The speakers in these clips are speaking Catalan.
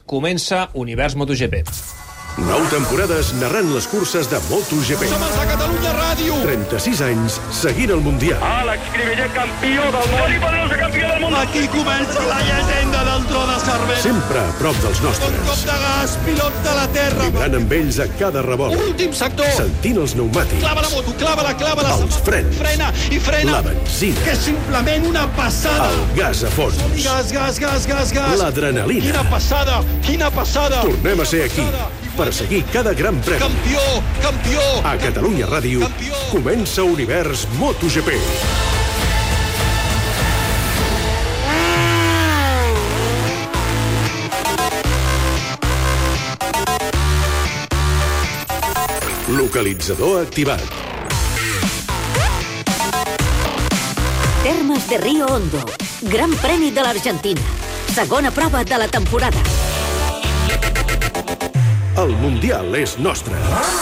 comença Univers MotoGP. 9 temporades narrant les curses de MotoGP. Som els de Catalunya Ràdio. 36 anys seguint el Mundial. Àlex Cribellé, campió del món. Felipe Alonso, campió del món. Aquí comença la llegenda del Tro de Cervera. Sempre a prop dels Un nostres. cop de gas, pilot de la terra. Vibrant amb ells a cada revolt. Últim sector. Sentint els pneumàtics. Clava la moto, clava-la. Els frens. Frena i frena. La benzina. Que és simplement una passada. El gas a fons. Gas. L'adrenalina. Quina passada. Tornem a ser aquí per seguir cada gran premi. Campió. A Catalunya Ràdio Campió. comença Univers MotoGP. Localitzador activat. Termes de Río Hondo. Gran Premi de l'Argentina. Segona prova de la temporada. El Mundial és nostre.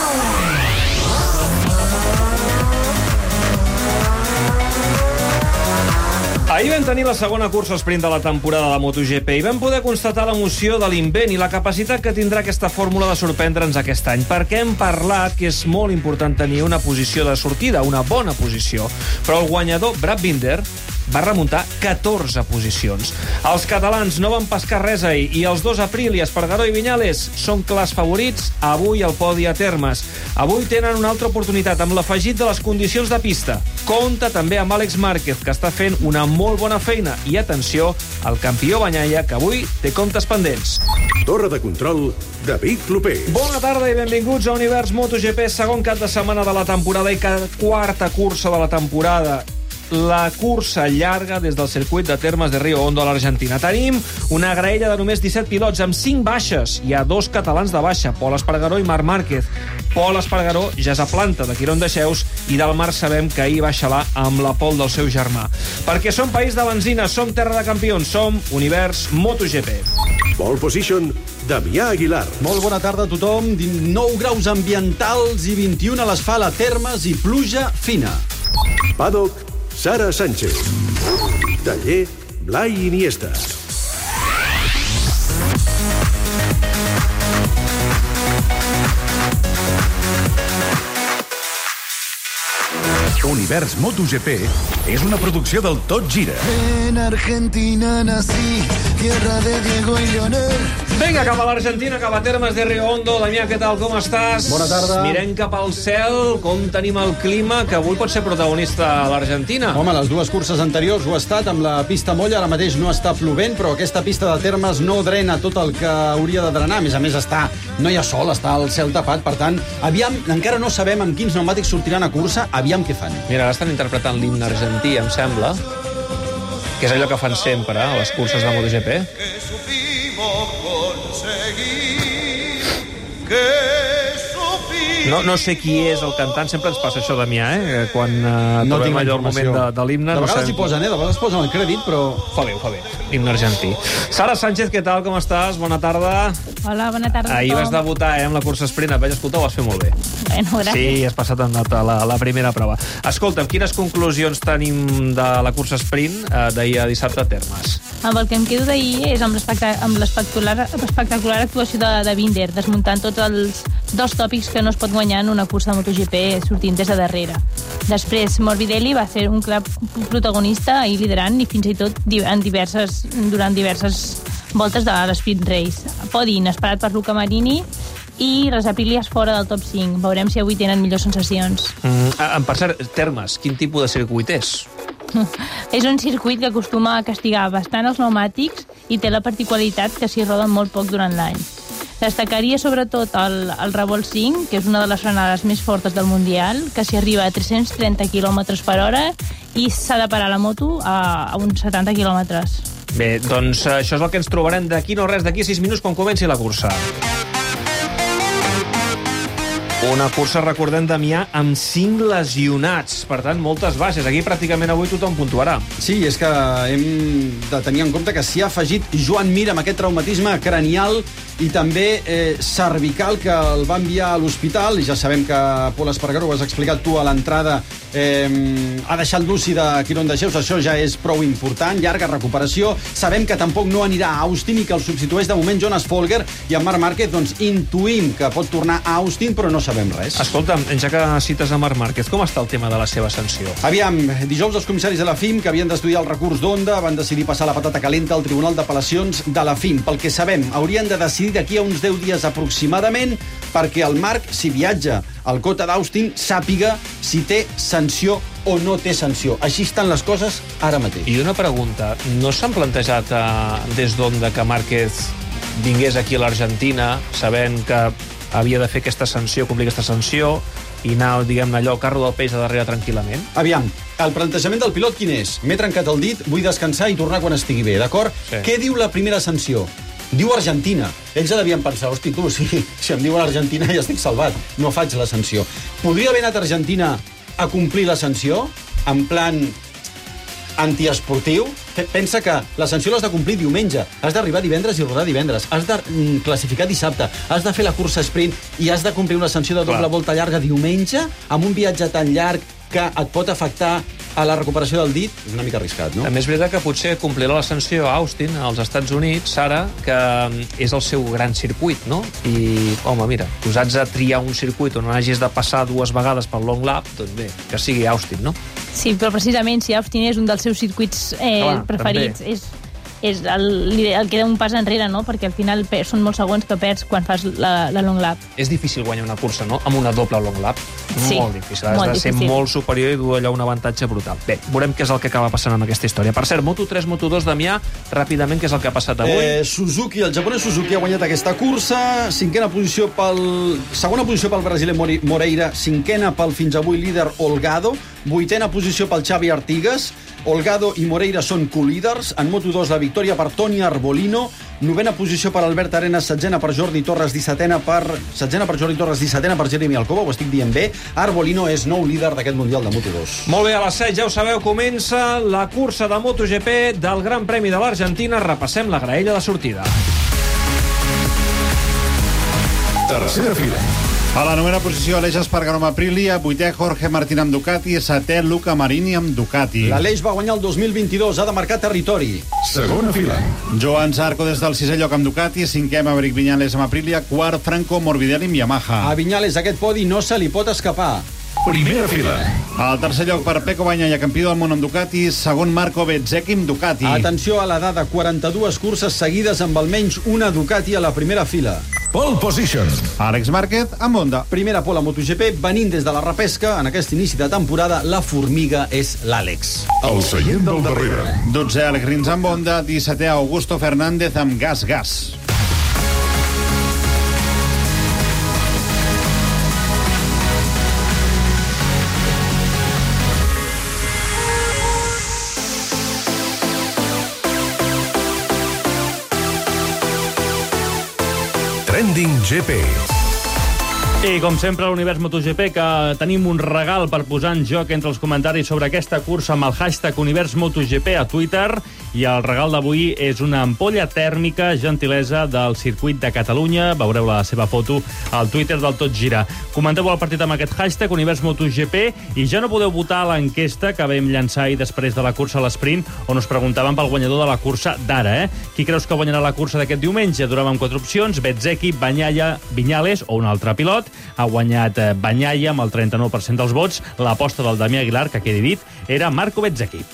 Ahir vam tenir la segona cursa sprint de la temporada de MotoGP i vam poder constatar l'emoció de l'invent i la capacitat que tindrà aquesta fórmula de sorprendre'ns aquest any, perquè hem parlat que és molt important tenir una posició de sortida, una bona posició. Però el guanyador, Brad Binder, va remuntar 14 posicions. Els catalans no van pescar res ahir i els dos Aprilia, Espargaró i Viñales són clars favorits avui al podi a Termes. Avui tenen una altra oportunitat amb l'afegit de les condicions de pista. Compta també amb Àlex Márquez, que està fent una molt bona feina. I atenció, el campió Bagnaia, que avui té comptes pendents. Torre de control, David Clopé. Bona tarda i benvinguts a Univers MotoGP, segon cap de setmana de la temporada i quarta cursa de la temporada. La cursa llarga des del circuit de Termes de Río Hondo a l'Argentina. Tenim una graella de només 17 pilots amb 5 baixes. Hi ha 2 catalans de baixa, Pol Espargaró i Marc Márquez. Pol Espargaró ja és a planta de Quirón de Xeus i del Marc sabem que ahir va xalar amb la pol del seu germà. Perquè som país de benzina, som terra de campions, som Univers MotoGP. Pole position, Damià Aguilar. Molt bona tarda a tothom. 19 graus ambientals i 21 a l'asfalt a Termes i pluja fina. Paddock, Sara Sánchez. Taller, Blai Iniesta. Univers MotoGP és una producció del Tot Gira. En Argentina nací, tierra de Diego y Leonel. Vinga, cap a l'Argentina, cap a Termes de Río Hondo. Damià, què tal, com estàs? Bona tarda. Mirem cap al cel, com tenim el clima, que avui pot ser protagonista a l'Argentina. Home, les dues curses anteriors ho ha estat amb la pista molla. Ara mateix no està plovent, però aquesta pista de Termes no drena tot el que hauria de drenar. A més, no hi ha sol, està el cel tapat. Per tant, aviam, encara no sabem amb quins pneumàtics sortiran a cursa, aviam què fan. Mira, ara estan interpretant l'himne argentí, em sembla, que és allò que fan sempre a les curses de MotoGP. No sé qui és el cantant, sempre ens passa això, Damià, quan No trobem tinc allò el moment de l'himne. De no vegades sabem hi posen, de vegades posen el crèdit, però... Fa bé, himne argentí. Sara Sánchez, què tal, com estàs? Bona tarda. Hola, bona tarda. Ahir vas debutar amb la cursa sprint, et vaig escoltar, ho vas fer molt bé. Bueno, gràcies. Sí, has passat en nota la primera prova. Escolta'm, quines conclusions tenim de la cursa sprint d'ahir a dissabte a Termes? Amb el que em quedo d'ahir és amb l'espectacular actuació de Binder, desmuntant tots els dos tòpics que no es pot guanyar en una cursa de MotoGP sortint des de darrere. Després, Morbidelli va ser un clar protagonista ahir liderant i fins i tot durant diverses voltes de l'Sprint Race. Podi inesperat per Luca Marini i les Aprilias fora del top 5. Veurem si avui tenen millors sensacions. Per cert, Termes, quin tipus de circuit és? És un circuit que acostuma a castigar bastant els pneumàtics i té la particularitat que s'hi roden molt poc durant l'any. Destacaria sobretot el Revolt 5, que és una de les frenades més fortes del Mundial, que s'hi arriba a 330 km per hora i s'ha de parar la moto a uns 70 km. Bé, doncs això és el que ens trobarem d'aquí no res, d'aquí 6 minuts quan comenci la cursa. Una cursa, recordem, Damià, amb 5 lesionats. Per tant, moltes baixes. Aquí pràcticament avui tothom puntuarà. Sí, és que hem de tenir en compte que s'hi ha afegit Joan Mir amb aquest traumatisme cranial i també cervical, que el va enviar a l'hospital, i ja sabem que Pol Espargaró, ho has explicat tu a l'entrada, ha deixat l'UCI de Quirón de Xeus, això ja és prou important, llarga recuperació. Sabem que tampoc no anirà a Austin i que el substitueix de moment Jonas Folger, i en Marc Márquez, doncs, intuïm que pot tornar a Austin, però no sabem res. Escolta'm, ja que cites a Marc Márquez, com està el tema de la seva sanció? Aviam, dijous els comissaris de la FIM, que havien d'estudiar el recurs d'Onda, van decidir passar la patata calenta al Tribunal d'Apel·lacions de la FIM. Pel que sabem, haurien de decidir d'aquí a uns 10 dies aproximadament, perquè el Marc, si viatja al Cota d'Austin, sàpiga si té sanció o no té sanció. Així estan les coses ara mateix. I una pregunta, no s'han plantejat des d'Onda que Márquez vingués aquí a l'Argentina sabent que havia de fer aquesta sanció, complir aquesta sanció, i anar, diguem-ne, allò, carro del peix a darrere tranquil·lament? Aviam, el plantejament del pilot quin és? M'he trencat el dit, vull descansar i tornar quan estigui bé, d'acord? Sí. Què diu la primera sanció? Diu Argentina. Ells ja devien pensar, hosti, tu, si em diuen Argentina ja estic salvat, no faig la sanció. Podria haver anat a Argentina a complir la sanció, en plan antiesportiu? Pensa que la sanció l'has de complir diumenge, has d'arribar divendres i rodar divendres, has de classificar dissabte, has de fer la cursa sprint i has de complir una sanció de doble volta llarga diumenge, amb un viatge tan llarg que et pot afectar a la recuperació del dit. És una mica arriscat, no? També és veritat que potser complirà la sanció a Austin, als Estats Units, ara, que és el seu gran circuit, no? I, home, mira, posats a triar un circuit on hagis de passar 2 vegades pel long lap, doncs bé, que sigui Austin, no? Sí, però precisament si Austin és un dels seus circuits preferits, és el que da un pas enrere, no? Perquè al final són molts segons que perds quan fas la long lap. És difícil guanyar una cursa, no?, amb una doble long lap. Sí, molt difícil. Has de ser molt superior i dur allò un avantatge brutal. Bé, veurem què és el que acaba passant amb aquesta història. Per cert, Moto3, Moto2, Damià, ràpidament, què és el que ha passat avui? El japonès Suzuki ha guanyat aquesta cursa, segona posició pel brasiler Moreira, 5a pel fins avui líder Holgado, 8a posició pel Xavi Artigas. Holgado i Moreira són co-líders. En Moto2 la victòria per Toni Arbolino, 9a posició per Albert Arenas, 7a per Jordi Torres, 17a per Jeremy Alcoba, ho estic dient bé. Arbolino és nou líder d'aquest Mundial de Moto2. Molt bé, a les 7, ja ho sabeu, comença la cursa de MotoGP del Gran Premi de l'Argentina. Repassem la graella de sortida. Tercera fila. A la 9a posició, Aleix Espargaró amb Aprilia, 8è Jorge Martín amb Ducati, 7è Luca Marini amb Ducati. L'Aleix va guanyar el 2022, ha de marcar territori. Segona fila. Joan Zarco des del 6è lloc amb Ducati, 5è Maverick Viñales amb Aprilia, 4è Franco Morbidelli amb Yamaha. A Viñales aquest podi no se li pot escapar. Primera fila. Al tercer lloc per Pecco Bagnaia, campió del món amb Ducati, segon Marco Bezzecchi amb Ducati. Atenció a la dada, 42 curses seguides amb almenys una Ducati a la primera fila. Pole position. Àlex Márquez amb Honda. Primera pole a MotoGP, venint des de la repesca. En aquest inici de temporada, la formiga és l'Àlex. El seient del darrere. 12è Alex Rins amb Honda, 17è Augusto Fernández amb Gas. Trending GP. I com sempre a l'univers MotoGP, que tenim un regal per posar en joc entre els comentaris sobre aquesta cursa amb el hashtag Univers MotoGP a Twitter, i el regal d'avui és una ampolla tèrmica gentilesa del circuit de Catalunya. Veureu la seva foto al Twitter del Tot Gira. Comenteu el partit amb aquest hashtag Univers MotoGP i ja no podeu votar a l'enquesta que vam llançar ahir després de la cursa a l'esprint, on us preguntàvem pel guanyador de la cursa d'ara. Qui creus que guanyarà la cursa d'aquest diumenge? Donàvem 4 opcions: Bezzecchi, Bagnaia, Viñales o un altre pilot. Ha guanyat Bagnaia amb el 39% dels vots. L'aposta del Damià Aguilar, que quedi dit, era Marco Bezzecchi.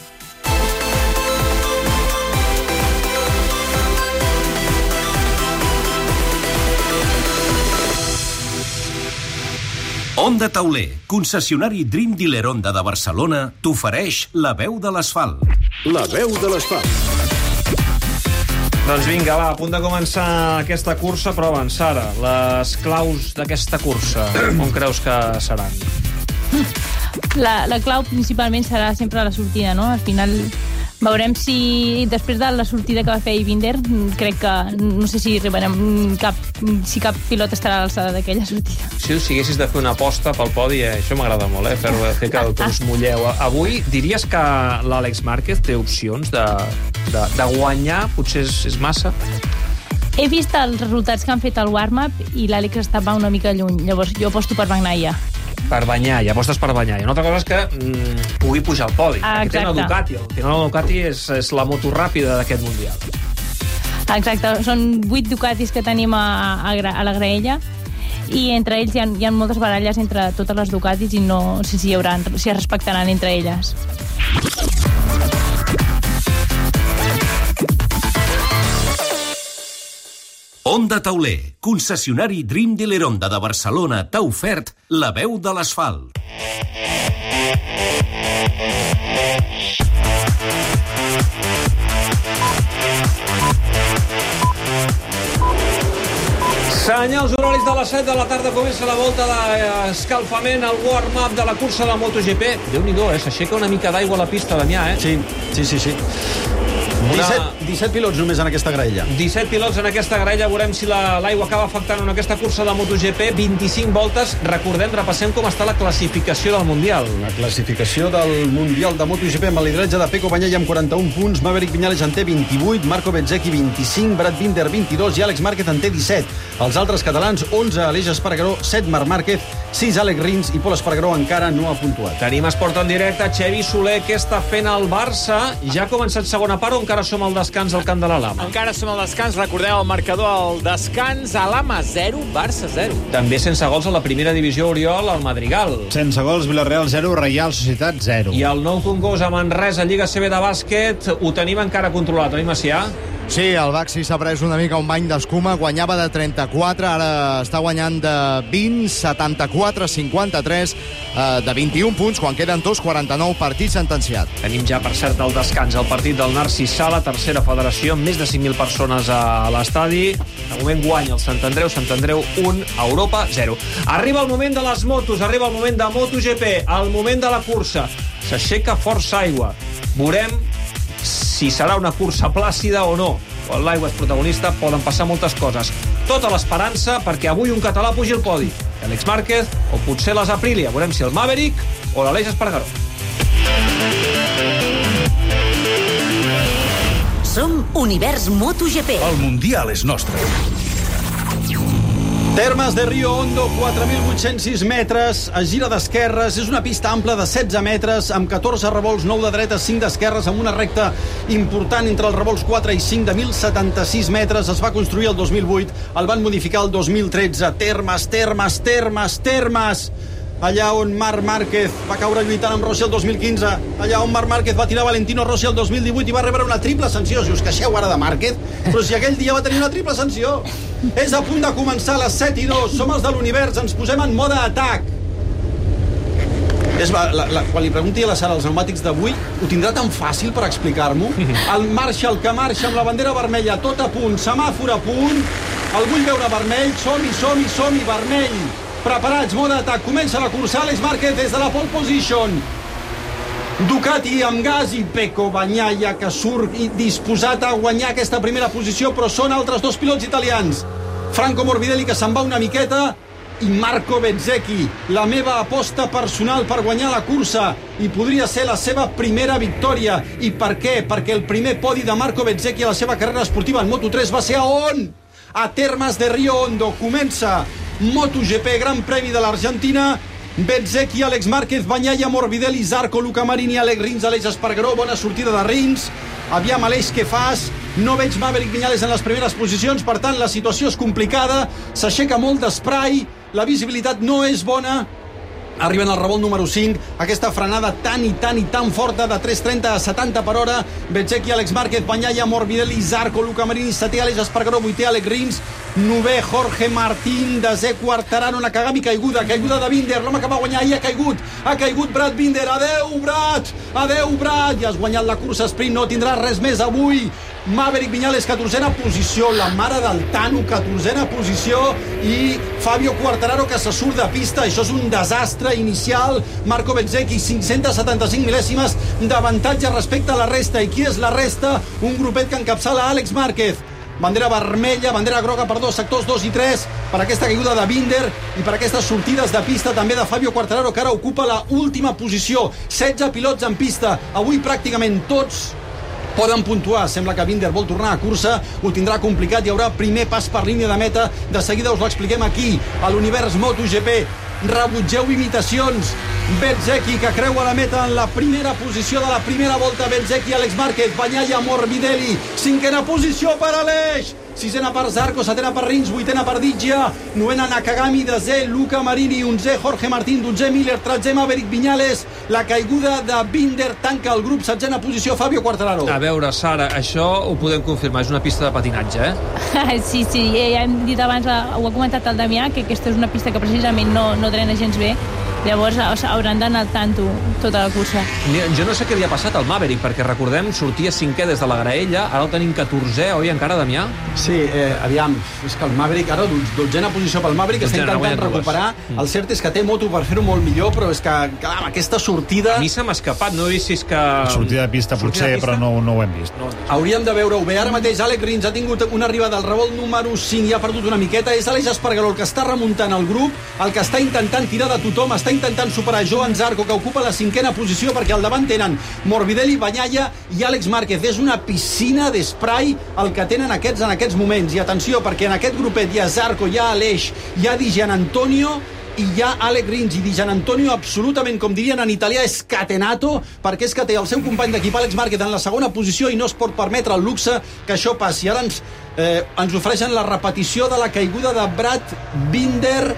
Honda Tauler, concessionari Dream Dealer Honda de Barcelona, t'ofereix la veu de l'asfalt. La veu de l'asfalt. Doncs vinga, va, a punt de començar aquesta cursa, però abans, Sara, les claus d'aquesta cursa, on creus que seran? La clau principalment serà sempre la sortida, no? Al final veurem si després de la sortida que va fer Binder, crec que no sé si arribarem si cap pilot estarà a l'alçada d'aquella sortida. Si haguessis de fer una aposta pel podi, això m'agrada molt, fer que us mulleu. Avui diries que l'Àlex Márquez té opcions de guanyar? Potser és massa? He vist els resultats que han fet al warm-up i l'Àlex estava una mica lluny. Llavors jo aposto per Bagnaia. Per Bagnaia, apostes per Bagnaia. Una altra cosa és que pugui pujar al podi. Aquí tenen el Ducati. Al final el Ducati és la moto ràpida d'aquest Mundial. Exacte, són 8 Ducatis que tenim a la graella i entre ells hi ha moltes baralles entre totes les Ducatis i no sé si es respectaran entre elles. Honda Tauler, concessionari Dream Dealer Honda de Barcelona, t'ha ofert la veu de l'asfalt. Senyals horaris de les 7 de la tarda, comença la volta d'escalfament, el warm-up de la cursa de MotoGP. Déu-n'hi-do, s'aixeca una mica d'aigua a la pista, Damià, Sí. 17 pilots només en aquesta graella. 17 pilots en aquesta graella, veurem si l'aigua acaba afectant en aquesta cursa de MotoGP. 25 voltes, recordem, repassem com està la classificació del Mundial. La classificació del Mundial de MotoGP amb el lideratge de Pecco Bagnaia amb 41 punts, Maverick Viñales en té 28, Marco Bezzecchi 25, Brad Binder 22 i Àlex Márquez en té 17. Els altres catalans, 11, Aleix Espargaró, 7, Marc Márquez, 6, Àlex Rins i Pol Espargaró encara no ha puntuat. Tenim esport en directe, Xevi Soler, què està fent el Barça? Ja ha començat segona part o encara som al descans al camp de la Lama? Encara som al descans, recordeu el marcador al descans, a Lama 0, Barça 0. També sense gols a la primera divisió, Oriol, al Madrigal. Sense gols, Villarreal 0, Reial Societat 0. I el nou concurs a Manresa, Lliga CB de bàsquet, ho tenim encara controlat, oi, Macià? Sí, el Baxi s'ha pres una mica un bany d'escuma, guanyava de 34, ara està guanyant de 20, 74, 53, de 21 punts, quan queden 2,49 partits sentenciat. Tenim ja, per cert, el descans, el partit del Narcís Sala, tercera federació, amb més de 5.000 persones a l'estadi. De moment guanya el Sant Andreu 1, Europa 0. Arriba el moment de les motos, arriba el moment de MotoGP, el moment de la cursa. S'aixeca força aigua. Veurem si serà una cursa plàcida o no. Quan l'aigua és protagonista poden passar moltes coses. Tota l'esperança perquè avui un català pugi al podi. Àlex Márquez o potser les Aprilia. Veurem si el Maverick o l'Aleix Espargaró. Som Univers MotoGP. El Mundial és nostre. Termes de Rio Hondo, 4.806 metres, es gira d'esquerres, és una pista ampla de 16 metres, amb 14 revolts, 9 de dretes, 5 d'esquerres, amb una recta important entre els revolts 4 i 5 de 1.076 metres. Es va construir el 2008, el van modificar el 2013. Termes. Allà on Marc Márquez va caure lluitant amb Rossi el 2015, allà on Marc Márquez va tirar Valentino Rossi el 2018 i va rebre una triple sanció. Si us queixeu ara de Márquez, però si aquell dia va tenir una triple sanció. És a punt de començar a les 7:02, som els de l'univers, ens posem en mode atac. Quan li pregunti a la Sara els pneumàtics d'avui, ho tindrà tan fàcil per explicar-m'ho? El Marshall que marxa amb la bandera vermella, tot a punt, semàfor a punt, el vull veure vermell, som-hi, vermell. Preparats, mode atac, comença la cursa, Àlex Márquez des de la pole position. Ducati amb gas i Pecco Bagnaia que surt disposat a guanyar aquesta primera posició, però són altres dos pilots italians. Franco Morbidelli que se'n va una miqueta i Marco Bezzecchi, la meva aposta personal per guanyar la cursa i podria ser la seva primera victòria. I per què? Perquè el primer podi de Marco Bezzecchi a la seva carrera esportiva en Moto3 va ser a on? A Termes de Rio Hondo. Comença MotoGP, Gran Premi de l'Argentina. Bezzecchi, Àlex Márquez, Bagnaia, Morbidelli, Zarco, Luca Marini, Àlex Rins, Aleix Espargaró. Bona sortida de Rins. Aviam, Aleix, què fas? No veig Maverick Viñales en les primeres posicions, per tant, la situació és complicada. S'aixeca molt d'esprai, la visibilitat no és bona. Arriben al revolt número 5, aquesta frenada tan forta de 3.30 a 70 per hora. Bezzecchi, Àlex Márquez, Bagnaia, Morbidelli, Zarco, Luca Marini, setè Aleix Espargaró, vuitè Àlex Rins, novè Jorge Martín, desè Quartararo, una Kagami, caiguda de Binder, l'home que va guanyar ahir ha caigut Brad Binder. Adeu Brad, ja has guanyat la cursa sprint, no tindràs res més avui. Maverick Viñales, 14a posició, la mare del Tano, 14a posició, i Fabio Quartararo que se surt de pista. Això és un desastre inicial. Marco Bezzecchi, 575 mil·lèsimes d'avantatge respecte a la resta. I qui és la resta? Un grupet que encapçala Àlex Márquez. Bandera groga, sectors 2 i 3, per aquesta caiguda de Binder i per aquestes sortides de pista també de Fabio Quartararo, que ara ocupa la última posició. 16 pilots en pista, avui pràcticament tots poden puntuar. Sembla que Binder vol tornar a cursa, ho tindrà complicat, hi haurà primer pas per línia de meta, de seguida us l'expliquem aquí a l'univers MotoGP. Rebutgeu imitacions. Bezzecchi, que creu a la meta en la primera posició de la primera volta. Bezzecchi, Alex Márquez, Bagnaia, Morbidelli. Cinquena posició per Aleix. Sisena per Zarco, setena per Rins, vuitena per Digia, novena Nakagami, desè Luca Marini, onzè Jorge Martín, dotzè Miller, tretzè Maverick Viñales. La caiguda de Binder tanca el grup, setzena posició Fabio Quartararo. A veure, Sara, això ho podem confirmar, és una pista de patinatge, Sí, ja hem dit abans, ho ha comentat el Damià, que aquesta és una pista que precisament no drena gens bé. Llavors hauran d'anar al tanto tota la cursa. Jo no sé què li ha passat al Maverick, perquè recordem, sortia 5è des de la graella, ara el tenim 14è, oi, encara, Damià? Sí, aviam, és que el Maverick, ara, dotzena posició pel Maverick, està intentant recuperar. El cert és que té moto per fer-ho molt millor, però és que, clar, aquesta sortida... A mi se m'ha escapat, no he vist si és que... Sortida de pista potser, però no ho hem vist. Hauríem de veure-ho bé. Ara mateix Alex Rins ha tingut una arribada al revolt número 5 i ha perdut una miqueta. És Aleix Espargaró el que està remuntant el grup, el que està intentant tirar de tothom, està intentant superar Joan Zarco, que ocupa la 5a posició, perquè al davant tenen Morbidelli, Bagnaia i Àlex Márquez. És una piscina d'esprai el que tenen aquests en aquests moments. I atenció, perquè en aquest grupet hi ha Zarco, hi ha Aleix, hi ha Di Gianantonio i hi ha Alex Rins. I Di Gianantonio absolutament, com dirien en italià, scatenato, perquè és que té el seu company d'equip Àlex Márquez en la segona posició i no es pot permetre el luxe que això passi. Ara ens ofereixen la repetició de la caiguda de Brad Binder,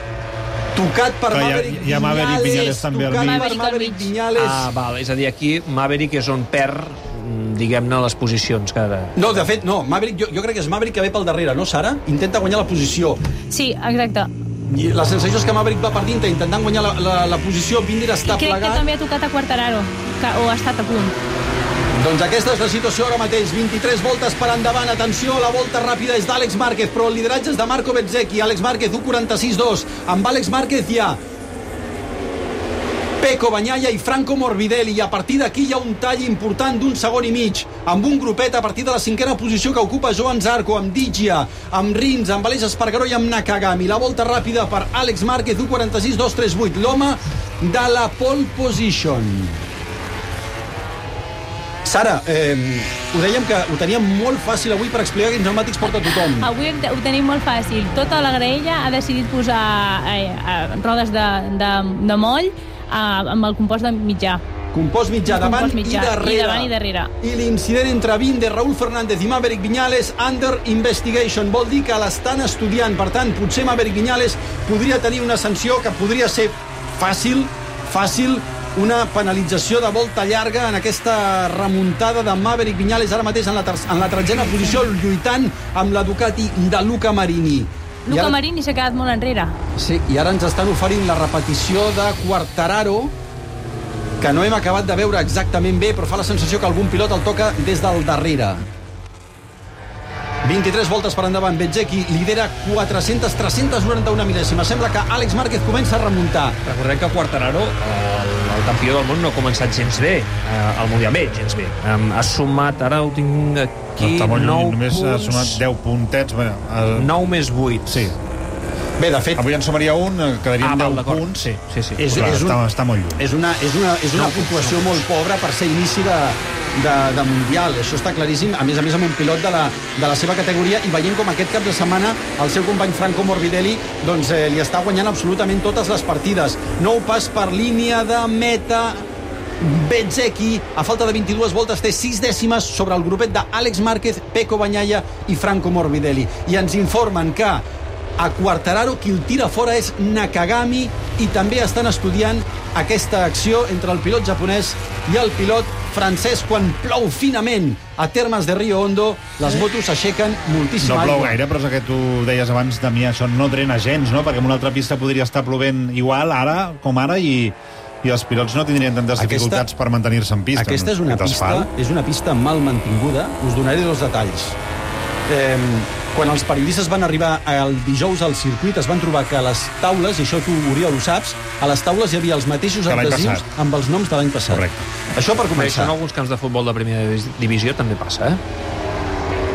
tocat per Maverick Viñales. Hi ha Maverick Viñales també al mig. Maverick Viñales. Val, és a dir, aquí Maverick és on perd, diguem-ne, les posicions. No, de fet, no. Maverick, jo crec que és Maverick que ve pel darrere, no, Sara? Intenta guanyar la posició. Sí, exacte. I la sensació és que Maverick va per dintre intentant guanyar la posició. Binder està plegat. Crec que també ha tocat a Quartararo, o ha estat a punt. Doncs aquesta és la situació ara mateix. 23 voltes per endavant. Atenció, la volta ràpida és d'Àlex Márquez, però el lideratge és de Marco Bezzecchi. Àlex Márquez, 1.46.2. Amb Àlex Márquez hi ha Pecco Bagnaia i Franco Morbidelli. I a partir d'aquí hi ha un tall important d'1 segon i mig, amb un grupet a partir de la 5a posició que ocupa Joan Zarco, amb Digia, amb Rins, amb Aleix Espargaró i amb Nakagami. La volta ràpida per Àlex Márquez, 1.46.238. L'home de la pole position. Sara, ho dèiem que ho teníem molt fàcil avui per explicar quins pneumàtics porta tothom. Avui ho tenim molt fàcil. Tota la graella ha decidit posar rodes de moll amb el compost de mitjà. Compost mitjà, davant i darrere. I l'incident entre Binder, Raúl Fernández i Maverick Viñales, under investigation. Vol dir que l'estan estudiant. Per tant, potser Maverick Viñales podria tenir una sanció que podria ser fàcil, una penalització de volta llarga en aquesta remuntada de Maverick Viñales, ara mateix en la 13a posició, lluitant amb la Ducati de Luca Marini. Luca Marini s'ha quedat molt enrere. Sí, i ara ens estan oferint la repetició de Quartararo, que no hem acabat de veure exactament bé, però fa la sensació que algun pilot el toca des del darrere. 23 voltes per endavant. Bezzecchi lidera 391 mil·lèsimes. Sembla que Àlex Márquez comença a remuntar. Recordem que Quartararo, el campió del món, no ha començat gens bé al Mundial B, gens bé. Ha sumat, ara ho tinc aquí, 9 punts. Només ha sumat 10 puntets. 9 més 8. Sí. Bé, de fet... Avui en sumaria un, quedarien 10 punts. Sí. Està molt lluny. És una puntuació molt pobra per ser inici de Mundial, això està claríssim, a més amb un pilot de la seva categoria, i veient com aquest cap de setmana el seu company Franco Morbidelli doncs li està guanyant absolutament totes les partides. Nou pas per línia de meta. Bezzecchi, a falta de 22 voltes, té 6 dècimes sobre el grupet d'Àlex Márquez, Pecco Bagnaia i Franco Morbidelli. I ens informen que a Quartararo qui el tira fora és Nakagami, i també estan estudiant aquesta acció entre el pilot japonès i el pilot francès. Quan plou finament a termes de Rio Hondo, les motos s'aixequen moltíssim aigua. No plou gaire, però és que tu deies abans, Damià, això no drena gens, no? Perquè en una altra pista podria estar plovent igual ara com ara i els pilots no tindrien tantes dificultats per mantenir-se en pista. Aquesta és una pista mal mantinguda. Us donaré dos detalls. Quan els periodistes van arribar el dijous al circuit, es van trobar que a les taules, i això tu, Oriol, ho saps, a les taules hi havia els mateixos adhesius amb els noms de l'any passat. Correcte. Això per començar. Això en alguns camps de futbol de primera divisió també passa,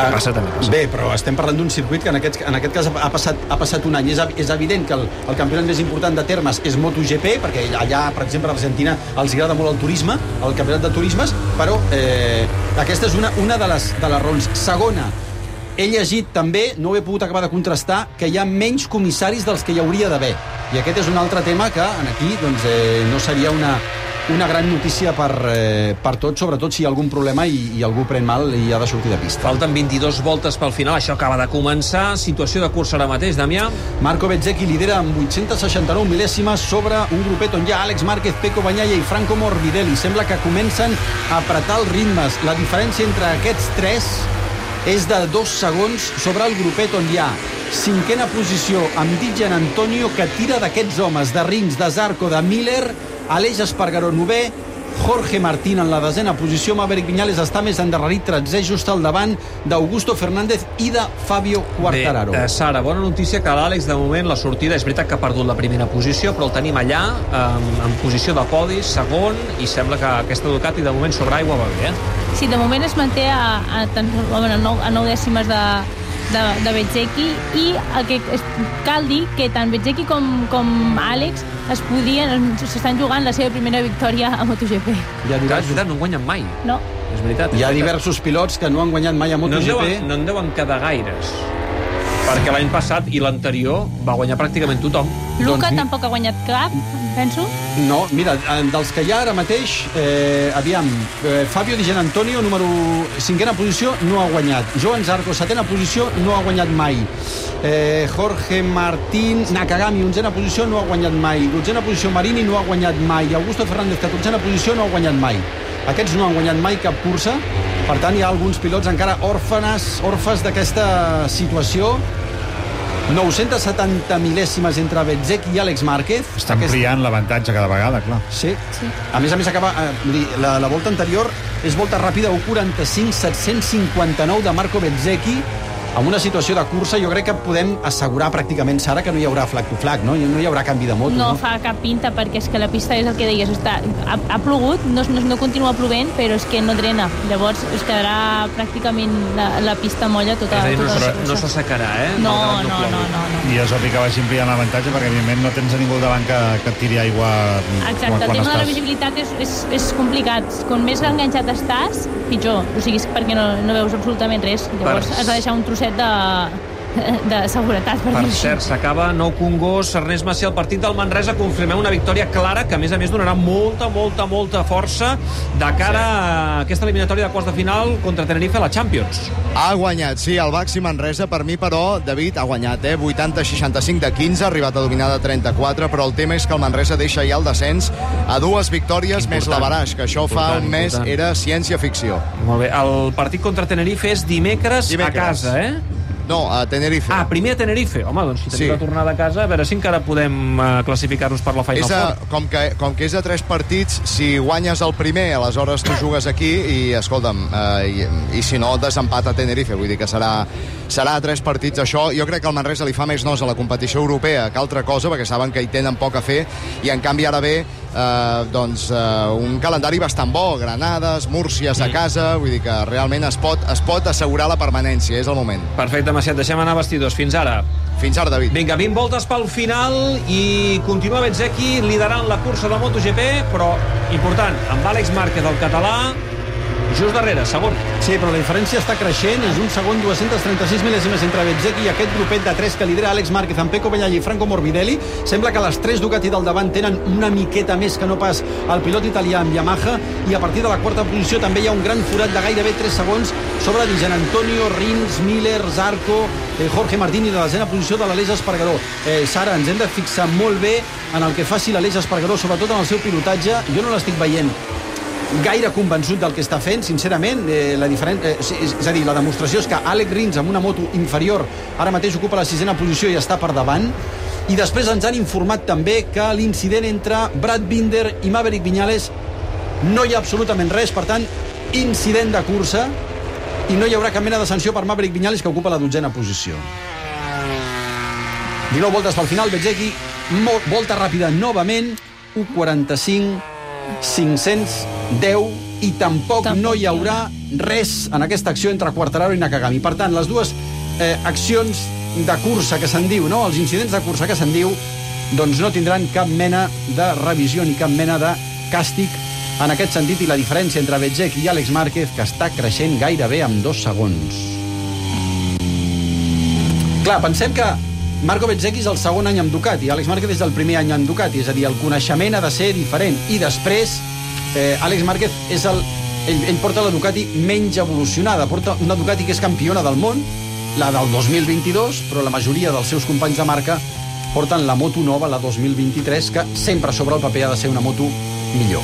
passa, també passa. Bé, però estem parlant d'un circuit que en aquest cas ha passat un any. És evident que el campionat més important de termes és MotoGP, perquè allà, per exemple, a Argentina els agrada molt el turisme, el campionat de turismes, però aquesta és una de les raons. Segona, he llegit també, no ho he pogut acabar de contrastar, que hi ha menys comissaris dels que hi hauria d'haver. I aquest és un altre tema que aquí no seria una gran notícia per tots, sobretot si hi ha algun problema i algú pren mal i ha de sortir de pista. Falten 22 voltes pel final, això acaba de començar. Situació de cursa ara mateix, Damià. Marco Bezzecchi lidera amb 869 mil·lèsimes sobre un grupet on hi ha Àlex Márquez, Pecco Bagnaia i Franco Morbidelli. Sembla que comencen a apretar els ritmes. La diferència entre aquests tres és de 2 segons sobre el grupet on hi ha cinquena posició amb Di Giannantonio, que tira d'aquests homes, de Rins, de Zarco, de Miller, Aleix Espargaró 9è, Jorge Martín en la 10a posició, Maverick Viñales està més endarrerit, 13è, just al davant d'Augusto Fernández i de Fabio Quartararo. Bé, Sara, bona notícia que l'Àlex, de moment, la sortida, és veritat que ha perdut la primera posició, però el tenim allà, en posició de podis, segon, i sembla que aquesta Ducati, de moment, sobre aigua va bé, Sí, de moment es manté a 9 dècimes de Bezzecchi, i el que cal dir que tant Bezzecchi com Àlex s'estan jugant la seva primera victòria a MotoGP. És veritat, no han guanyat mai. No. És veritat. Hi ha diversos pilots que no han guanyat mai a MotoGP. No en deuen quedar gaires, perquè l'any passat i l'anterior va guanyar pràcticament tothom. Luca tampoc ha guanyat cap, penso. No, mira, dels que hi ha ara mateix, Fabio Di Giannantonio, número 5a posició, no ha guanyat. Joan Zarco, 7a posició, no ha guanyat mai. Jorge Martín, Nakagami, 11a posició, no ha guanyat mai. 12a posició, Marini, no ha guanyat mai. Augusto Fernández, 14a posició, no ha guanyat mai. Aquests no han guanyat mai cap cursa, per tant hi ha alguns pilots encara orfes d'aquesta situació. 970 mil·lèsimes entre Bezzecchi i Àlex Márquez. Està ampliant l'avantatge cada vegada, clar. Sí. A més acaba... La volta anterior és volta ràpida, 1:45, 759 de Marco Bezzecchi, amb una situació de cursa. Jo crec que podem assegurar pràcticament, Sara, que no hi haurà flag to flag, no? No hi haurà canvi de moto. No fa cap pinta, perquè és que la pista és el que deies, ha plogut, no continua plovent, però és que no drena. Llavors es quedarà pràcticament la pista molla tota la cursa. No s'assecarà, No. I és obvi que vagi ampliant l'avantatge, perquè evidentment no tens a ningú al davant que et tiri aigua. Exacte, el tema de la visibilitat és complicat. Com més enganxat estàs, pitjor. O sigui, perquè no veus absolutament res. Llavors has de deixar un trosset de seguretat. Per cert, s'acaba Nou Congost, Ernest Macià, el partit del Manresa. Confirmem una victòria clara que, a més donarà molta força de cara a aquesta eliminatòria de quarts de final contra Tenerife a la Champions. Ha guanyat, sí, el Baxi Manresa. Per mi, però, David, ha guanyat, 80-65 de 15, ha arribat a dominar de 34, però el tema és que el Manresa deixa ja el descens a 2 victòries més l'Avaraix, que això fa un mes era ciència-ficció. Molt bé, el partit contra Tenerife és dimecres a casa, No, a Tenerife. Primer a Tenerife. Home, doncs si tenim la tornada a casa, a veure si encara podem classificar-nos per la Final Four. Com que és a 3 partits, si guanyes el primer, aleshores tu jugues aquí i, escolta'm, i si no, desempat a Tenerife. Vull dir que serà a 3 partits això. Jo crec que el Manresa li fa més nos a la competició europea que altra cosa, perquè saben que hi tenen poc a fer, i en canvi ara ve un calendari bastant bo. Granades, Múrcies a casa, vull dir que realment es pot assegurar la permanència, és el moment. Perfecte, Macià, deixem anar vestidors. Fins ara. Fins ara, David. Vinga, 20 voltes pel final i continua Bezzecchi liderant la cursa de MotoGP, però important, amb Àlex Márquez, el català, just darrere, segon. Sí, però la diferència està creixent. És un segon, 236 mil·lèsimes entre Bezzecchi i aquest grupet de 3 que lidera Àlex Márquez amb Pecco Bagnaia i Franco Morbidelli. Sembla que les 3 Ducati del davant tenen una miqueta més que no pas el pilot italià amb Yamaha, i a partir de la 4a posició també hi ha un gran forat de gairebé 3 segons sobre Di Giannantonio, Rins, Miller, Zarco, Jorge Martín, i de la 10a posició de l'Aleix Espargaró. Sara, ens hem de fixar molt bé en el que faci l'Aleix Espargaró, sobretot en el seu pilotatge. Jo no l'estic veient gaire convençut del que està fent, sincerament. És a dir, la demostració és que Alex Rins, amb una moto inferior, ara mateix ocupa la 6a posició i està per davant. I després ens han informat també que l'incident entre Brad Binder i Maverick Viñales no hi ha absolutament res, per tant, incident de cursa, i no hi haurà cap mena de sanció per Maverick Viñales, que ocupa la 12a posició. 19 voltes pel final, Bezzecchi, volta ràpida novament, 1:45, 500 10 i tampoc no hi haurà res en aquesta acció entre Quartararo i Nakagami. Per tant, les dues accions de cursa que se'n diu, no? Els incidents de cursa que se'n diu, doncs no tindran cap mena de revisió ni cap mena de càstig en aquest sentit, i la diferència entre Bezzecchi i Àlex Márquez, que està creixent gairebé amb 2 segons. Clar, pensem que Marco Bezzecchi és el segon any amb Ducati, Àlex Márquez és el primer any amb Ducati, és a dir, el coneixement ha de ser diferent. I després, Àlex Márquez és ell porta la Ducati menys evolucionada, porta una Ducati que és campiona del món, la del 2022, però la majoria dels seus companys de marca porten la moto nova, la 2023, que sempre sobre el paper ha de ser una moto millor.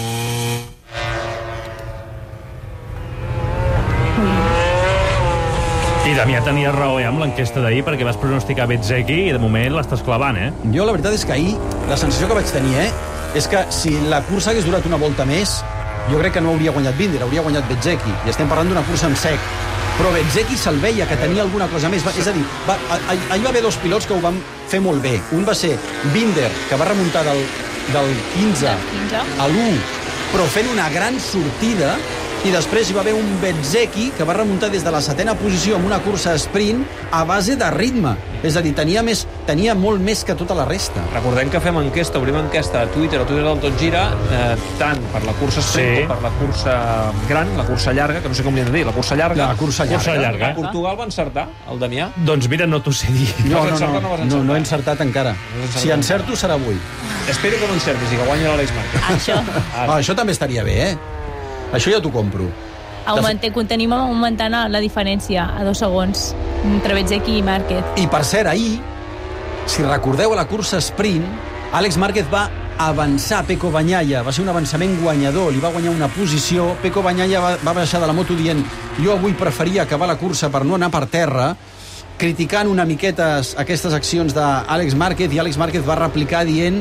I Damià tenia raó amb l'enquesta d'ahir, perquè vas pronosticar Bezzecchi i de moment l'estàs clavant, Jo la veritat és que ahir la sensació que vaig tenir, és que si la cursa hagués durat una volta més, jo crec que no hauria guanyat Binder, hauria guanyat Bezzecchi, i estem parlant d'una cursa en sec. Però Bezzecchi se'l veia que tenia alguna cosa més. És a dir, ahir va haver 2 pilots que ho van fer molt bé. Un va ser Binder, que va remuntar del 15 a l'1, però fent una gran sortida, i després hi va haver un Bezzecchi que va remuntar des de la 7ª posició amb una cursa sprint a base de ritme. És a dir, tenia molt més que tota la resta. Recordem que fem enquesta, obrim enquesta a Twitter del Tot Gira, tant per la cursa sprint com per la cursa gran, la cursa llarga, que no sé com li hem de dir, la cursa llarga. La cursa llarga. Portugal va encertar, el Damià? Doncs mira, no t'ho sé dir. No he encertat encara. Si encerto serà avui. Espero que no encertis i que guanyi l'Àlex Márquez. Això també estaria bé, Això ja t'ho compro. Continuem augmentant la diferència a 2 segons entre Bezzecchi i Márquez. I per cert, ahir, si recordeu a la cursa sprint, Àlex Márquez va avançar Pecco Bagnaia, va ser un avançament guanyador, li va guanyar una posició. Pecco Bagnaia va baixar de la moto dient jo avui preferia acabar la cursa per no anar per terra, criticant una miqueta aquestes accions d'Àlex Márquez, i Àlex Márquez va replicar dient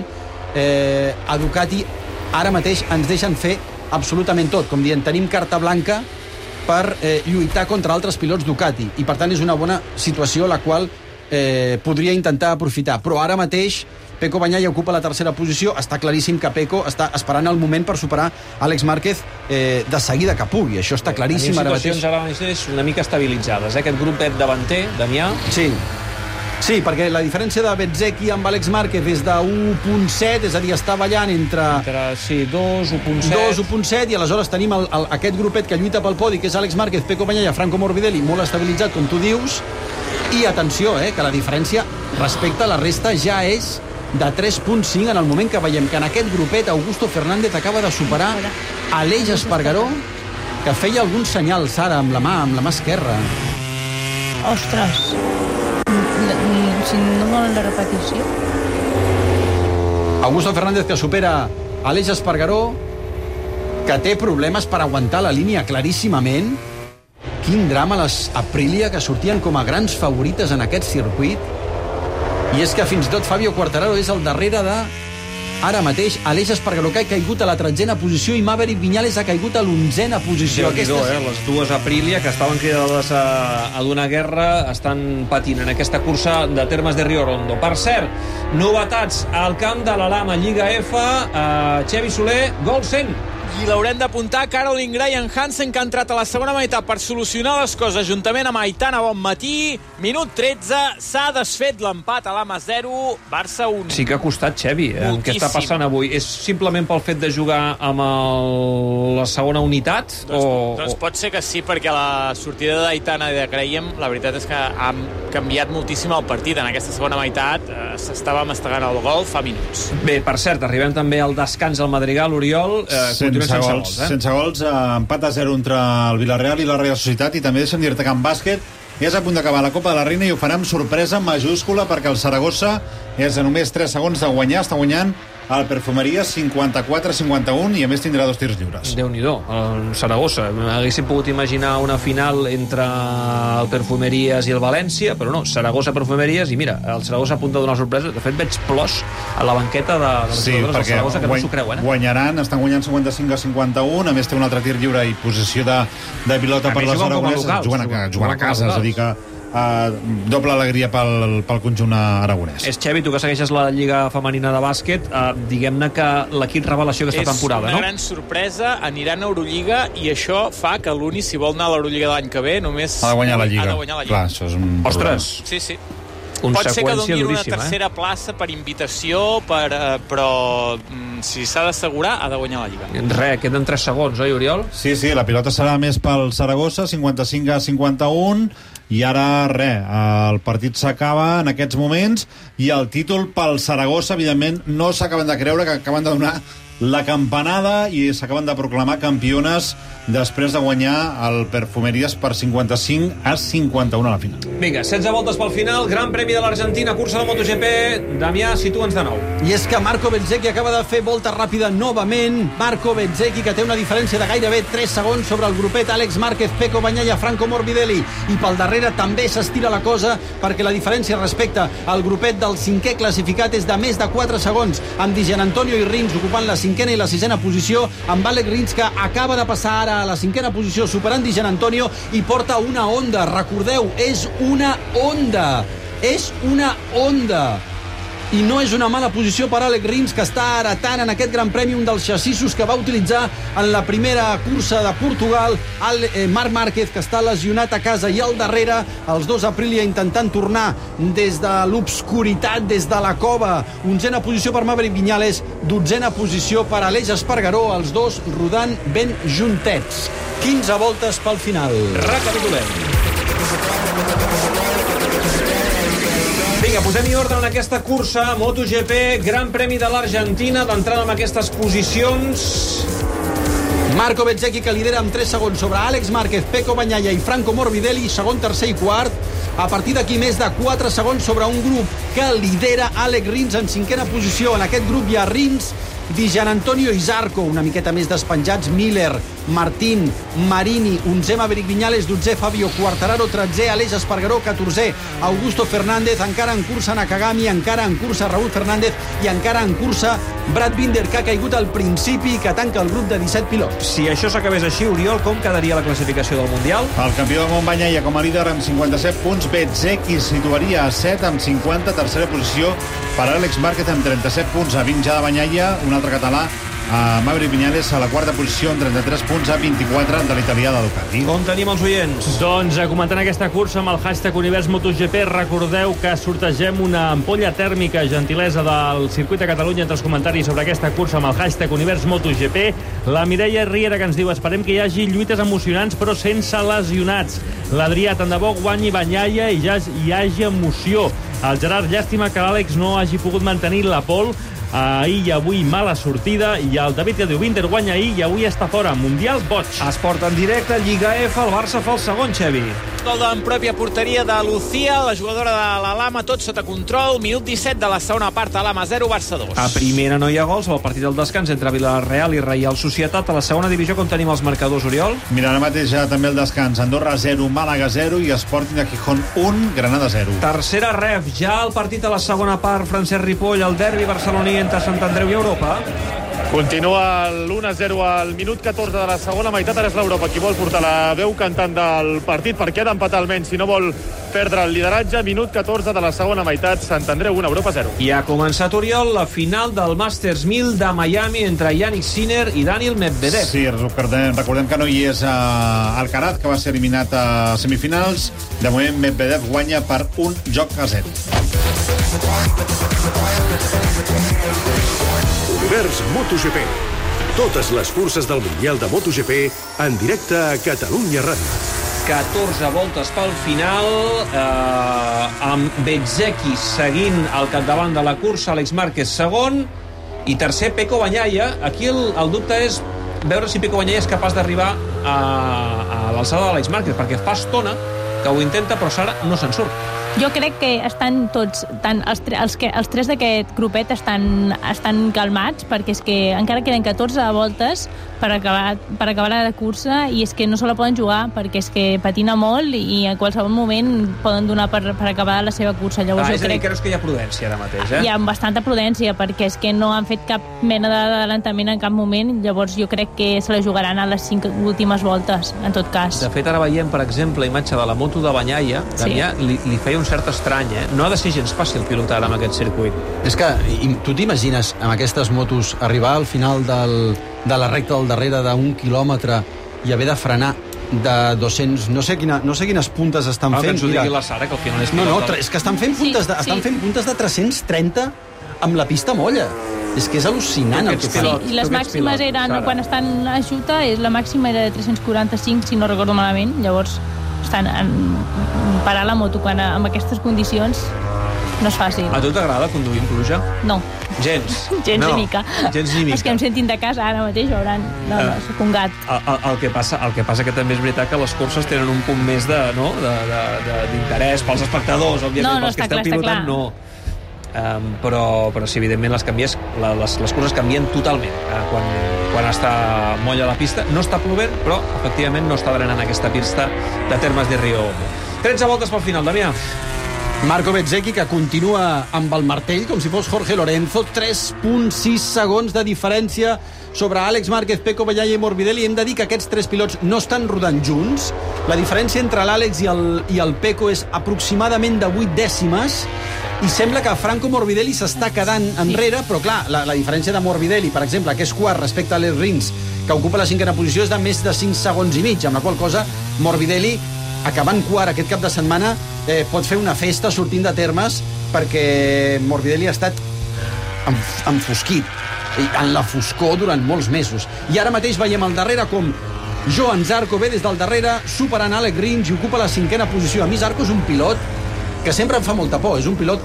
a Ducati ara mateix ens deixen fer absolutament tot, com dient, tenim carta blanca per lluitar contra altres pilots Ducati, i per tant és una bona situació la qual podria intentar aprofitar, però ara mateix Pecco Bagnaia ocupa la 3ª posició. Està claríssim que Pecco està esperant el moment per superar Àlex Márquez de seguida que pugui, això està claríssim ara mateix. Situacions ara mateix una mica estabilitzades, aquest grupet davanter, Damià. Sí, perquè la diferència de Bezzecchi amb Àlex Márquez és de 1.7, és a dir, està ballant entre 2, 1.7, i aleshores tenim aquest grupet que lluita pel podi, que és Àlex Márquez, Pecco Bagnaia, Franco Morbidelli, molt estabilitzat, com tu dius, i atenció, que la diferència respecte a la resta ja és de 3.5 en el moment que veiem que en aquest grupet Augusto Fernández acaba de superar Aleix Espargaró, que feia alguns senyals ara amb la mà esquerra. Ostres, si no volen la repetició. Augusto Fernández que supera Aleix Espargaró, que té problemes per aguantar la línia claríssimament. Quin drama les Aprilia, que sortien com a grans favorites en aquest circuit. I és que fins i tot Fabio Quartararo és al darrere de, ara mateix, Aleix Espargaró, que ha caigut a la 13ª posició, i Maverick Viñales ha caigut a l'11ª posició. Les dues Aprilia, que estaven cridades a donar guerra, estan patint en aquesta cursa de termes de Rio Rondo. Per cert, novetats al camp de la Lama Lliga F, Xevi Soler, gol 100. I l'haurem d'apuntar Caroline Gray en Hansen, que ha entrat a la segona meitat per solucionar les coses juntament amb Aitana Bonmatí. Minut 13, s'ha desfet l'empat a l'Ama 0, Barça 1. Sí que ha costat, Xevi, què està passant avui? És simplement pel fet de jugar amb la segona unitat? Doncs pot ser que sí, perquè la sortida d'Aitana i de Graham, la veritat és que ha canviat moltíssim el partit. En aquesta segona meitat s'estava mastegant el gol fa minuts. Bé, per cert, arribem també al descans al Madrigal, Oriol. Sense gols, empat a 0 entre el Villarreal i la Real Societat, i també deixem dir-te que en bàsquet ja és a punt d'acabar la Copa de la Reina i ho farà amb sorpresa majúscula, perquè el Saragossa és a només 3 segons de guanyar, està guanyant el Perfumeries 54-51 i a més tindrà 2 tirs lliures. Déu-n'hi-do, el Saragossa. Haguéssim pogut imaginar una final entre el Perfumeries i el València, però no, Saragossa-Perfumeries, i mira, el Saragossa a punt de donar sorpresa. De fet, veig plors a la banqueta de les jugadores del Saragossa, que no s'ho creuen. Guanyaran, estan guanyant 55-51, a més té un altre tir lliure i posició de pilota per les aragoneses. Juguen a casa, és a dir que doble alegria pel conjunt aragonès. És, Xevi, tu que segueixes la Lliga Femenina de bàsquet, diguem-ne que l'equip revelació aquesta temporada, no? És una gran sorpresa, aniran a Eurolliga i això fa que l'Uni, si vol anar a l'Eurolliga de l'any que ve, només ha de guanyar la Lliga. Clar, això és un... Ostres! Sí. Pot ser que donin una tercera plaça per invitació, però si s'ha d'assegurar, ha de guanyar la Lliga. Res, queden 3 segons, oi, Oriol? Sí, la pilota serà més pel Saragossa, 55-51, i ara, el partit s'acaba en aquests moments, i el títol pel Saragossa, evidentment, no s'acaben de creure que acaben de donar la campanada i s'acaben de proclamar campiones després de guanyar el Perfumeries per 55-51 a la final. Vinga, 16 voltes pel final, Gran Premi de l'Argentina, cursa de MotoGP. Damià, situa'ns de nou. I és que Marco Bezzecchi acaba de fer volta ràpida novament. Marco Bezzecchi, que té una diferència de gairebé 3 segons sobre el grupet Àlex Márquez, Pecco Bagnaia, Franco Morbidelli. I pel darrere també s'estira la cosa, perquè la diferència respecte al grupet del 5è classificat és de més de 4 segons, amb Di Gianantonio i Rins ocupant la 5ª i la 6ª posició, amb Àlex Rins, que acaba de passar ara a la 5ª posició, superant Di Gianantonio, i porta una Honda. Recordeu, és una Honda. És una Honda. I no és una mala posició per Àlex Rins, que està heretant en aquest Gran Premi un dels xassissos que va utilitzar en la primera cursa de Portugal. Marc Márquez, que està lesionat a casa, i al darrere els dos Aprilia intentant tornar des de l'obscuritat, des de la cova. 11a posició per Maverick Viñales, 12a posició per Aleix Espargaró, els dos rodant ben juntets. 15 voltes pel final. Recapitulem. Vinga, posem-hi ordre en aquesta cursa MotoGP, Gran Premi de l'Argentina, d'entrada amb aquestes posicions. Marco Bezzecchi, que lidera amb 3 segons sobre Àlex Márquez, Pecco Bagnaia i Franco Morbidelli, segon, tercer i quart. A partir d'aquí, més de 4 segons sobre un grup que lidera Àlex Rins en 5ª posició. En aquest grup hi ha Rins, Di Gianantonio i Zarco, una miqueta més despenjats, Miller, Martín, Marini, 11è Maverick Viñales, 12è Fabio Quartararo, 13è Aleix Espargaró, 14è Augusto Fernández, encara en cursa Nakagami, encara en cursa Raúl Fernández i encara en cursa Brad Binder, que ha caigut al principi, que tanca el grup de 17 pilots. Si això s'acabés així, Oriol, com quedaria la classificació del Mundial? El campió del món Bagnaia com a líder amb 57 punts, Bezzecchi situaria a 7 amb 50, tercera posició per Àlex Márquez amb 37 punts, a 20 ja de Bagnaia, un altre català, a Maverick Viñales a la 4a posició amb 33 punts, a 24 de l'italià de Ducati. Com tenim els oients? Doncs comentant aquesta cursa amb el hashtag Univers MotoGP, recordeu que sortegem una ampolla tèrmica, gentilesa del Circuit de Catalunya, entre els comentaris sobre aquesta cursa amb el hashtag Univers MotoGP. La Mireia Riera, que ens diu: esperem que hi hagi lluites emocionants però sense lesionats. L'Adrià, tant de bo guanyi Bagnaia i ja hi hagi emoció. El Gerard, llàstima que l'Àlex no hagi pogut mantenir la pole ahir i avui, mala sortida. I el David, que diu: Binder guanya ahir i avui està fora. Mundial boig. Esport en directe, Lliga F, el Barça fa el segon, Xevi. Gol en pròpia porteria de Lucía, la jugadora de l'Alama, tot sota control. Minut 17 de la segona part, Alama 0, Barça 2. A primera no hi ha gols, el partit del descans entre Villarreal i Reial Societat. A la segona divisió, com tenim els marcadors, Oriol? Mira, ara mateix ja també el descans. Andorra 0, Màlaga 0 i Sporting de Gijón 1, Granada 0. Tercera ref, ja el partit a la segona part, Francesc Ripoll, el derbi barceloní entre Sant Andreu i Europa. Continua l'1-0 al minut 14 de la segona meitat. Ara és l'Europa qui vol portar la veu cantant del partit, perquè ha d'empatar almenys si no vol perdre el lideratge. Minut 14 de la segona meitat, Sant Andreu 1, Europa 0. I ha començat, Oriol, la final del Masters 1000 de Miami entre Yannick Sinner i Daniil Medvedev. Sí, recordem que no hi és Alcaraz, que va ser eliminat a semifinals. De moment, Medvedev guanya per 1-0. Univers MotoGP. Totes les curses del Mundial de MotoGP en directe a Catalunya Ràdio. 14 voltes pel final, amb Bezzecchi seguint al capdavant de la cursa, Àlex Márquez segon, i tercer Pecco Bagnaia. Aquí el dubte és veure si Pecco Bagnaia és capaç d'arribar a l'alçada d'Àlex Márquez, perquè fa estona que ho intenta, però ara no se'n surt. Jo crec que estan tots, tant els tres d'aquest grupet estan calmats, perquè és que encara queden 14 voltes per acabar la cursa, i és que no se la poden jugar, perquè és que patina molt i a qualsevol moment poden donar per acabar la seva cursa. Llavors, és a dir, creus que hi ha prudència ara mateix, Hi ha bastanta prudència, perquè és que no han fet cap mena d'adelantament en cap moment, llavors jo crec que se la jugaran a les 5 últimes voltes, en tot cas. De fet, ara veiem, per exemple, la imatge de la moto de Bagnaia. Damià, li feia un cert estrany, No ha de ser gens fàcil pilotar amb aquest circuit. És que tu t'imagines amb aquestes motos arribar al final de la recta del darrere d'1 quilòmetre i haver de frenar de 200... No sé quines puntes estan fent. Que ens ho digui la Sara, que al final és pilota. No, és que estan fent puntes de 330 amb la pista molla. És que és al·lucinant el que fan. I les màximes eren, quan estan a Xuta, la màxima era de 345, si no recordo malament. Llavors, parar la moto amb aquestes condicions no és fàcil. A tu t'agrada conduir en pluja? No. Gens ni mica. Gens ni mica. Els que em sentin de casa ara mateix veuran. No, soc un gat. El que passa que també és veritat que les curses tenen un punt més d'interès pels espectadors, òbviament, pels que esteu pilotant, no. Però sí, evidentment les curses canvien totalment quan està molla la pista. No està plovent, però efectivament no està drenant aquesta pista de Termes de Rio. 13 voltes pel final, Damià. Marco Bezzecchi, que continua amb el martell com si fos Jorge Lorenzo, 3.6 segons de diferència sobre Àlex Márquez, Pecco Bagnaia i Morbidelli. Hem de dir que aquests tres pilots no estan rodant junts. La diferència entre l'Àlex i el Pecco és aproximadament de 8 dècimes, i sembla que Franco Morbidelli s'està quedant enrere, però clar, la diferència de Morbidelli, per exemple, que és quart respecte a Alex Rins, que ocupa la 5a posició, és de més de 5 segons i mig, amb la qual cosa Morbidelli, acabant quart aquest cap de setmana, pot fer una festa sortint de Termes, perquè Morbidelli ha estat enfosquit, en la foscor durant molts mesos. I ara mateix veiem al darrere com Joan Zarco ve des del darrere, superant Alex Rins, i ocupa la 5a posició. A mi Zarco és un pilot que sempre em fa molta por. És un pilot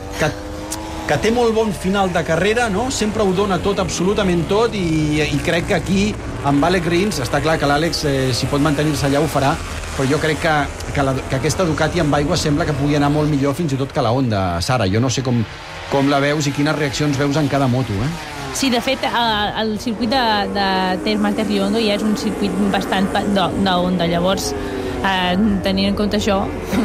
que té molt bon final de carrera, no? Sempre ho dona tot, absolutament tot, i crec que aquí, amb Alex Rins, està clar que l'Àlex, si pot mantenir-se allà, ho farà, però jo crec que aquesta Ducati amb aigua sembla que pugui anar molt millor fins i tot que la Honda. Sara, jo no sé com la veus i quines reaccions veus en cada moto, Sí, de fet, el circuit de Termes de Rio ja és un circuit bastant d'Honda, llavors, tenint en compte això...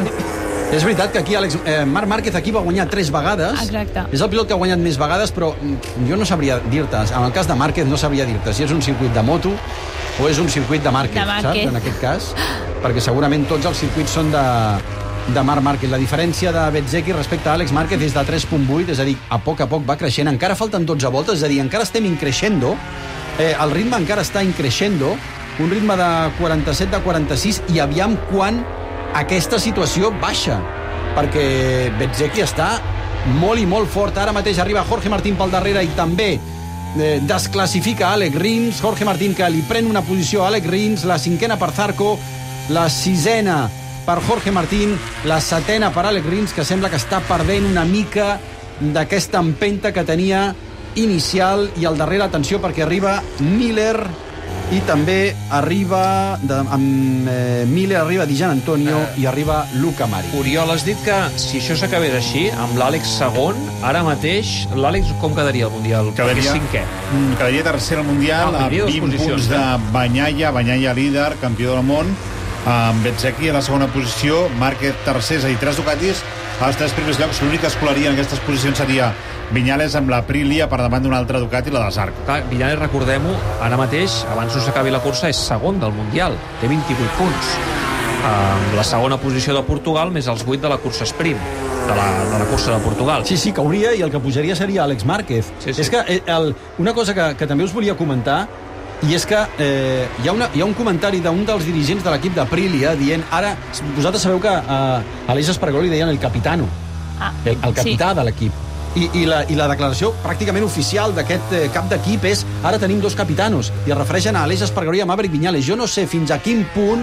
És veritat que aquí Marc Márquez aquí va guanyar 3 vegades. Exacte. És el pilot que ha guanyat més vegades, però jo no sabria dir-te, en el cas de Márquez no sabria dir-te si és un circuit de moto o és un circuit de Márquez, saps? En aquest cas, perquè segurament tots els circuits són de Marc Márquez. La diferència de Bezzecchi respecte a Àlex Márquez és de 3.8, és a dir, a poc va creixent. Encara falten 12 voltes, és a dir, encara estem increixendo. El ritme encara està increixendo, un ritme de 47, de 46, i aviam quan aquesta situació baixa, perquè Bezzecchi està molt i molt fort. Ara mateix arriba Jorge Martín pel darrere i també desclassifica Alex Rins. Jorge Martín, que li pren una posició a Alex Rins, la 5a per Zarco, la 6a per Jorge Martín, la 7a per Alex Rins, que sembla que està perdent una mica d'aquesta empenta que tenia inicial. I al darrere, atenció, perquè arriba Miller, i també arriba Miller, arriba Di Giannantonio i arriba Luca Mari. Oriol, has dit que si això s'acabés així, amb l'Àlex segon, ara mateix l'Àlex com quedaria al Mundial? Quedaria 5è. Quedaria tercer al Mundial, a 20 punts de Bagnaia líder, campió del món, amb Bezzecchi a la segona posició, Márquez tercer, és a dir, 3 Ducatis als 3 primers llocs. L'únic que es colaria en aquestes posicions seria Viñales amb la Aprilia per davant d'una altra Ducati, la de Zarco. Viñales, recordem-ho, ara mateix, abans no s'acabi la cursa, és segon del Mundial, té 28 punts. La segona posició de Portugal, més els 8 de la cursa sprint, de la cursa de Portugal. Sí, que hauria, i el que pujaria seria Àlex Márquez. Sí. És que una cosa que també us volia comentar, i és que hi ha un comentari d'un dels dirigents de l'equip d'Aprilia dient, ara, vosaltres sabeu que a Aleix Espargaró li deien el capitano, el capità de l'equip. I la declaració pràcticament oficial d'aquest cap d'equip és ara tenim 2 capitanos, i es refereixen a Aleix Espargaró i a Maverick Viñales. Jo no sé fins a quin punt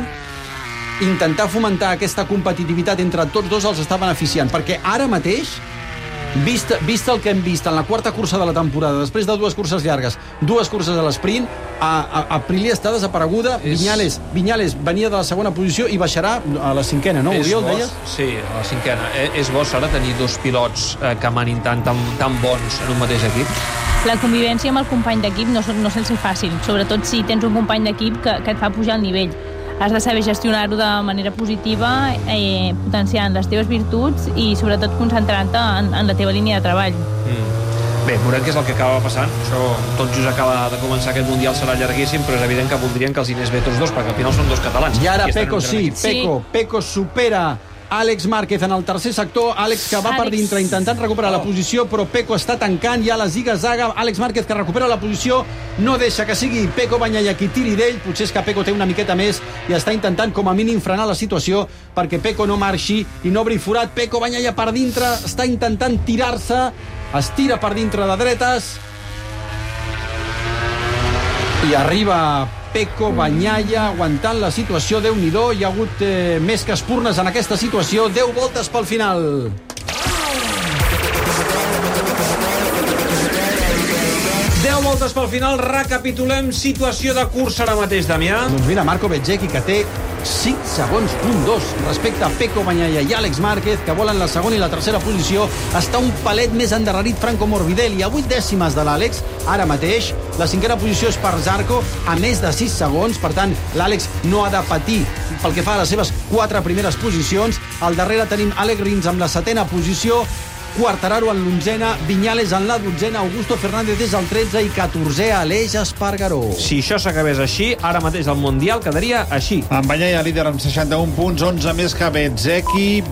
intentar fomentar aquesta competitivitat entre tots dos els està beneficiant, perquè ara mateix Vist el que hem vist en la quarta cursa de la temporada, després de 2 curses llargues, 2 curses a l'esprint, Aprilia està desapareguda, Viñales venia de la segona posició i baixarà a la 5ª, no? Oriol, deies? Sí, a la 5ª. És bo, Sara, tenir 2 pilots que manin tan bons en un mateix equip? La convivència amb el company d'equip no se'ls fa fàcil, sobretot si tens un company d'equip que et fa pujar el nivell. Has de saber gestionar-ho de manera positiva, potenciant les teves virtuts i sobretot concentrant-te en la teva línia de treball. Bé, veurem què és el que acaba passant. Això tot just acaba de començar, aquest Mundial serà llarguíssim, però és evident que voldrien que els diners bé tots dos, perquè al final són 2 catalans. I ara Pecco Pecco supera Àlex Márquez en el tercer sector. Àlex que va per dintre intentant recuperar la posició, però Pecco està tancant ja la ziga-zaga. Àlex Márquez que recupera la posició, no deixa que sigui Pecco Bagnaia qui tiri d'ell. Potser és que Pecco té una miqueta més i està intentant com a mínim frenar la situació perquè Pecco no marxi i no obri forat. Pecco Bagnaia per dintre, està intentant tirar-se, es tira per dintre de dretes i arriba Pecco Bagnaia aguantant la situació. Déu-n'hi-do, hi ha hagut més que espurnes en aquesta situació. 10 voltes pel final. Voltes pel final, recapitulem situació de cursa ara mateix, Damià. Doncs mira, Marco Bezzecchi, que té 5 segons, punt 2, respecte a Pecco Bagnaia i Àlex Márquez, que volen la segona i la tercera posició. Està un palet més endarrerit Franco Morbidelli, a 8 dècimes de l'Àlex, ara mateix. La 5ª posició és per Zarco, a més de 6 segons, per tant, l'Àlex no ha de patir pel que fa a les seves 4 primeres posicions. Al darrere tenim Alex Rins amb la 7ª posició, Quartararo en l'11ª, Viñales en la 12ª, Augusto Fernández és el 13 i 14è Aleix Espargaró. Si això s'acabés així, ara mateix el Mundial quedaria així. En Bagnaia líder amb 61 punts, 11 més que Bezzecchi,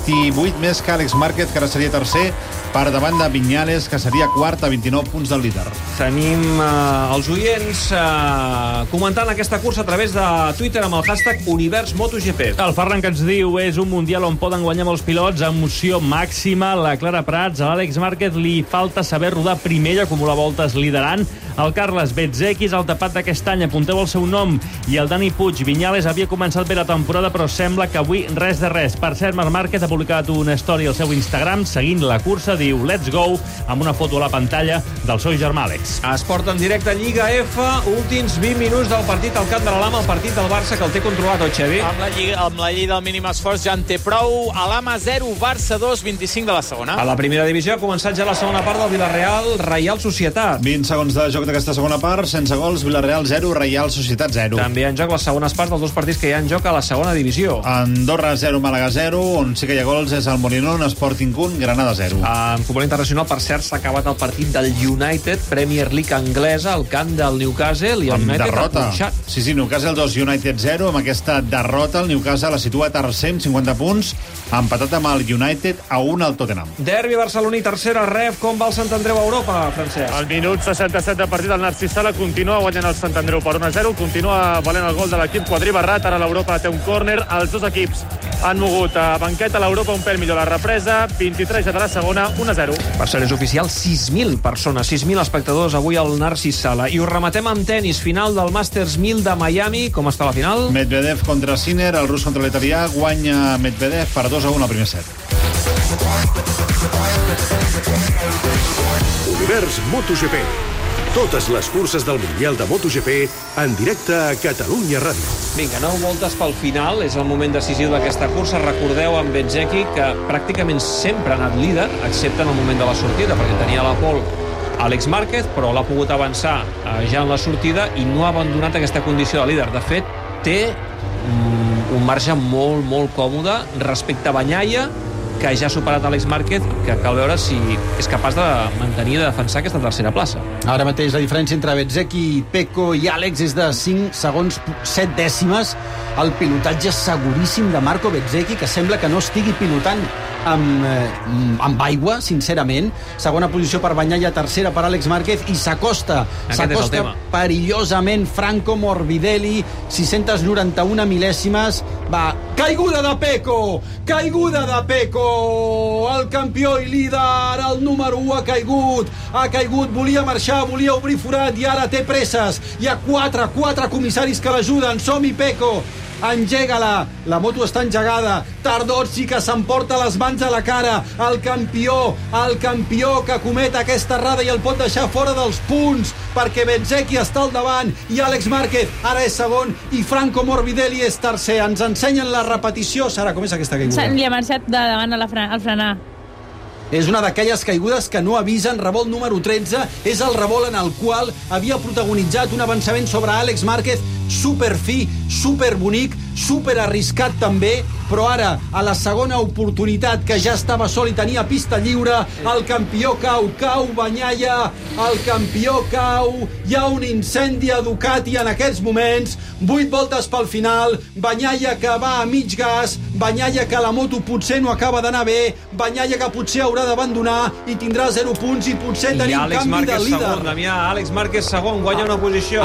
28 més que Àlex Márquez, que ara seria tercer, per davant de Viñales, que seria quart a 29 punts del líder. Tenim els oients comentant aquesta cursa a través de Twitter amb el hashtag UniversMotoGP. El Ferran que ens diu és un Mundial on poden guanyar molts pilots, emoció màxima. La Clara Prats, a l'Àlex Márquez li falta saber rodar primer i acumular voltes liderant. El Carles Bezzecchi és el tapat d'aquest any, apunteu el seu nom. I el Dani Puig, Viñales havia començat bé la temporada, però sembla que avui res de res. Per cert, Marc Márquez ha publicat una història al seu Instagram seguint la cursa, diu Let's go, amb una foto a la pantalla del seu germà Àlex. Esport en directe, Lliga F, últims 20 minuts del partit al Camp de la Lama, el partit del Barça que el té controlat, oi, Xevi? Amb la llei del mínim esforç ja en té prou. A l'Ama 0, Barça 2, 25 de la segona. A la primera divisió ha començat ja la segona part del Villarreal, Reial Societat. 20 segons de joc d'aquesta segona part, sense gols, Villarreal 0, Reial Societat 0. També en joc les segones parts dels 2 partits que hi ha en joc a la segona divisió. Andorra 0, Màlaga 0, on sí que hi ha gols és el Molinón, Sporting 1, Granada 0. En futbol internacional, per cert, s'ha acabat el partit del United, Premier League anglesa, al camp del Newcastle, i el United derrota. Ha punxat. Sí, Newcastle 2, United 0. Amb aquesta derrota, el Newcastle la situa tercer amb 50 punts, empatat amb el United a 1 al Tottenham. Derbi barceloní, tercera ref. Com va el Sant Andreu a Europa, Francesc? Al minut 67 de partit, el Narcís Sala continua guanyant el Sant Andreu per 1-0, continua valent el gol de l'equip quadribarrat. Ara l'Europa té un córner. Els dos equips han mogut a banqueta. L'Europa un pèl millor la represa. 23 de la segona, 1-0. Per cert, és oficial, 6.000 persones, 6.000 espectadors avui al Narcís Sala. I ho rematem amb tenis, final del Masters 1000 de Miami. Com està la final? Medvedev contra Sinner, el rus contra l'italià. Guanya Medvedev per 2-1 al primer set. Univers MotoGP. Totes les curses del Mundial de MotoGP en directe a Catalunya Ràdio. Vinga, 9 voltes pel final, és el moment decisiu d'aquesta cursa. Recordeu amb Bezzecchi que pràcticament sempre ha anat líder, excepte en el moment de la sortida, perquè tenia la pole Àlex Márquez, però l'ha pogut avançar ja en la sortida i no ha abandonat aquesta condició de líder. De fet, té un marge molt, molt còmode respecte a Bagnaia, que ja ha superat Àlex Márquez, que cal veure si és capaç de mantenir i de defensar aquesta tercera plaça. Ara mateix la diferència entre Bezzecchi, Pecco i Àlex és de 5 segons 7 dècimes. El pilotatge seguríssim de Marco Bezzecchi, que sembla que no estigui pilotant amb aigua, sincerament. Segona posició per Bagnaia, tercera per Àlex Márquez, i s'acosta perillosament Franco Morbidelli, 691 mil·lèsimes. Va, caiguda de Pecco! Caiguda de Pecco! El campió i líder, el número 1 ha caigut, volia marxar, volia obrir forat i ara té presses. Hi ha quatre comissaris que l'ajuden. Som-hi, Pecco! engega-la. La moto està engegada. Tardozzi, que s'emporta les mans a la cara. El campió que comet aquesta errada i el pot deixar fora dels punts, perquè Bezzecchi està al davant i Àlex Márquez ara és segon i Franco Morbidelli és tercer. Ens ensenyen la repetició. Sara, com és aquesta caiguda? Li ha marxat de davant al frenar. És una d'aquelles caigudes que no avisen. Revolt número 13 és el revolt en el qual havia protagonitzat un avançament sobre Àlex Márquez superfi, superbonic, superarriscat també, però ara, a la segona oportunitat, que ja estava sol i tenia pista lliure, el campió cau Bagnaia, el campió cau, hi ha un incendi a Ducati en aquests moments, 8 voltes pel final, Bagnaia que va a mig gas, Bagnaia que la moto potser no acaba d'anar bé, Bagnaia que potser haurà d'abandonar i tindrà 0 punts i potser tenim canvi de líder. Segon, Damià, Àlex Márquez segon, guanya una posició.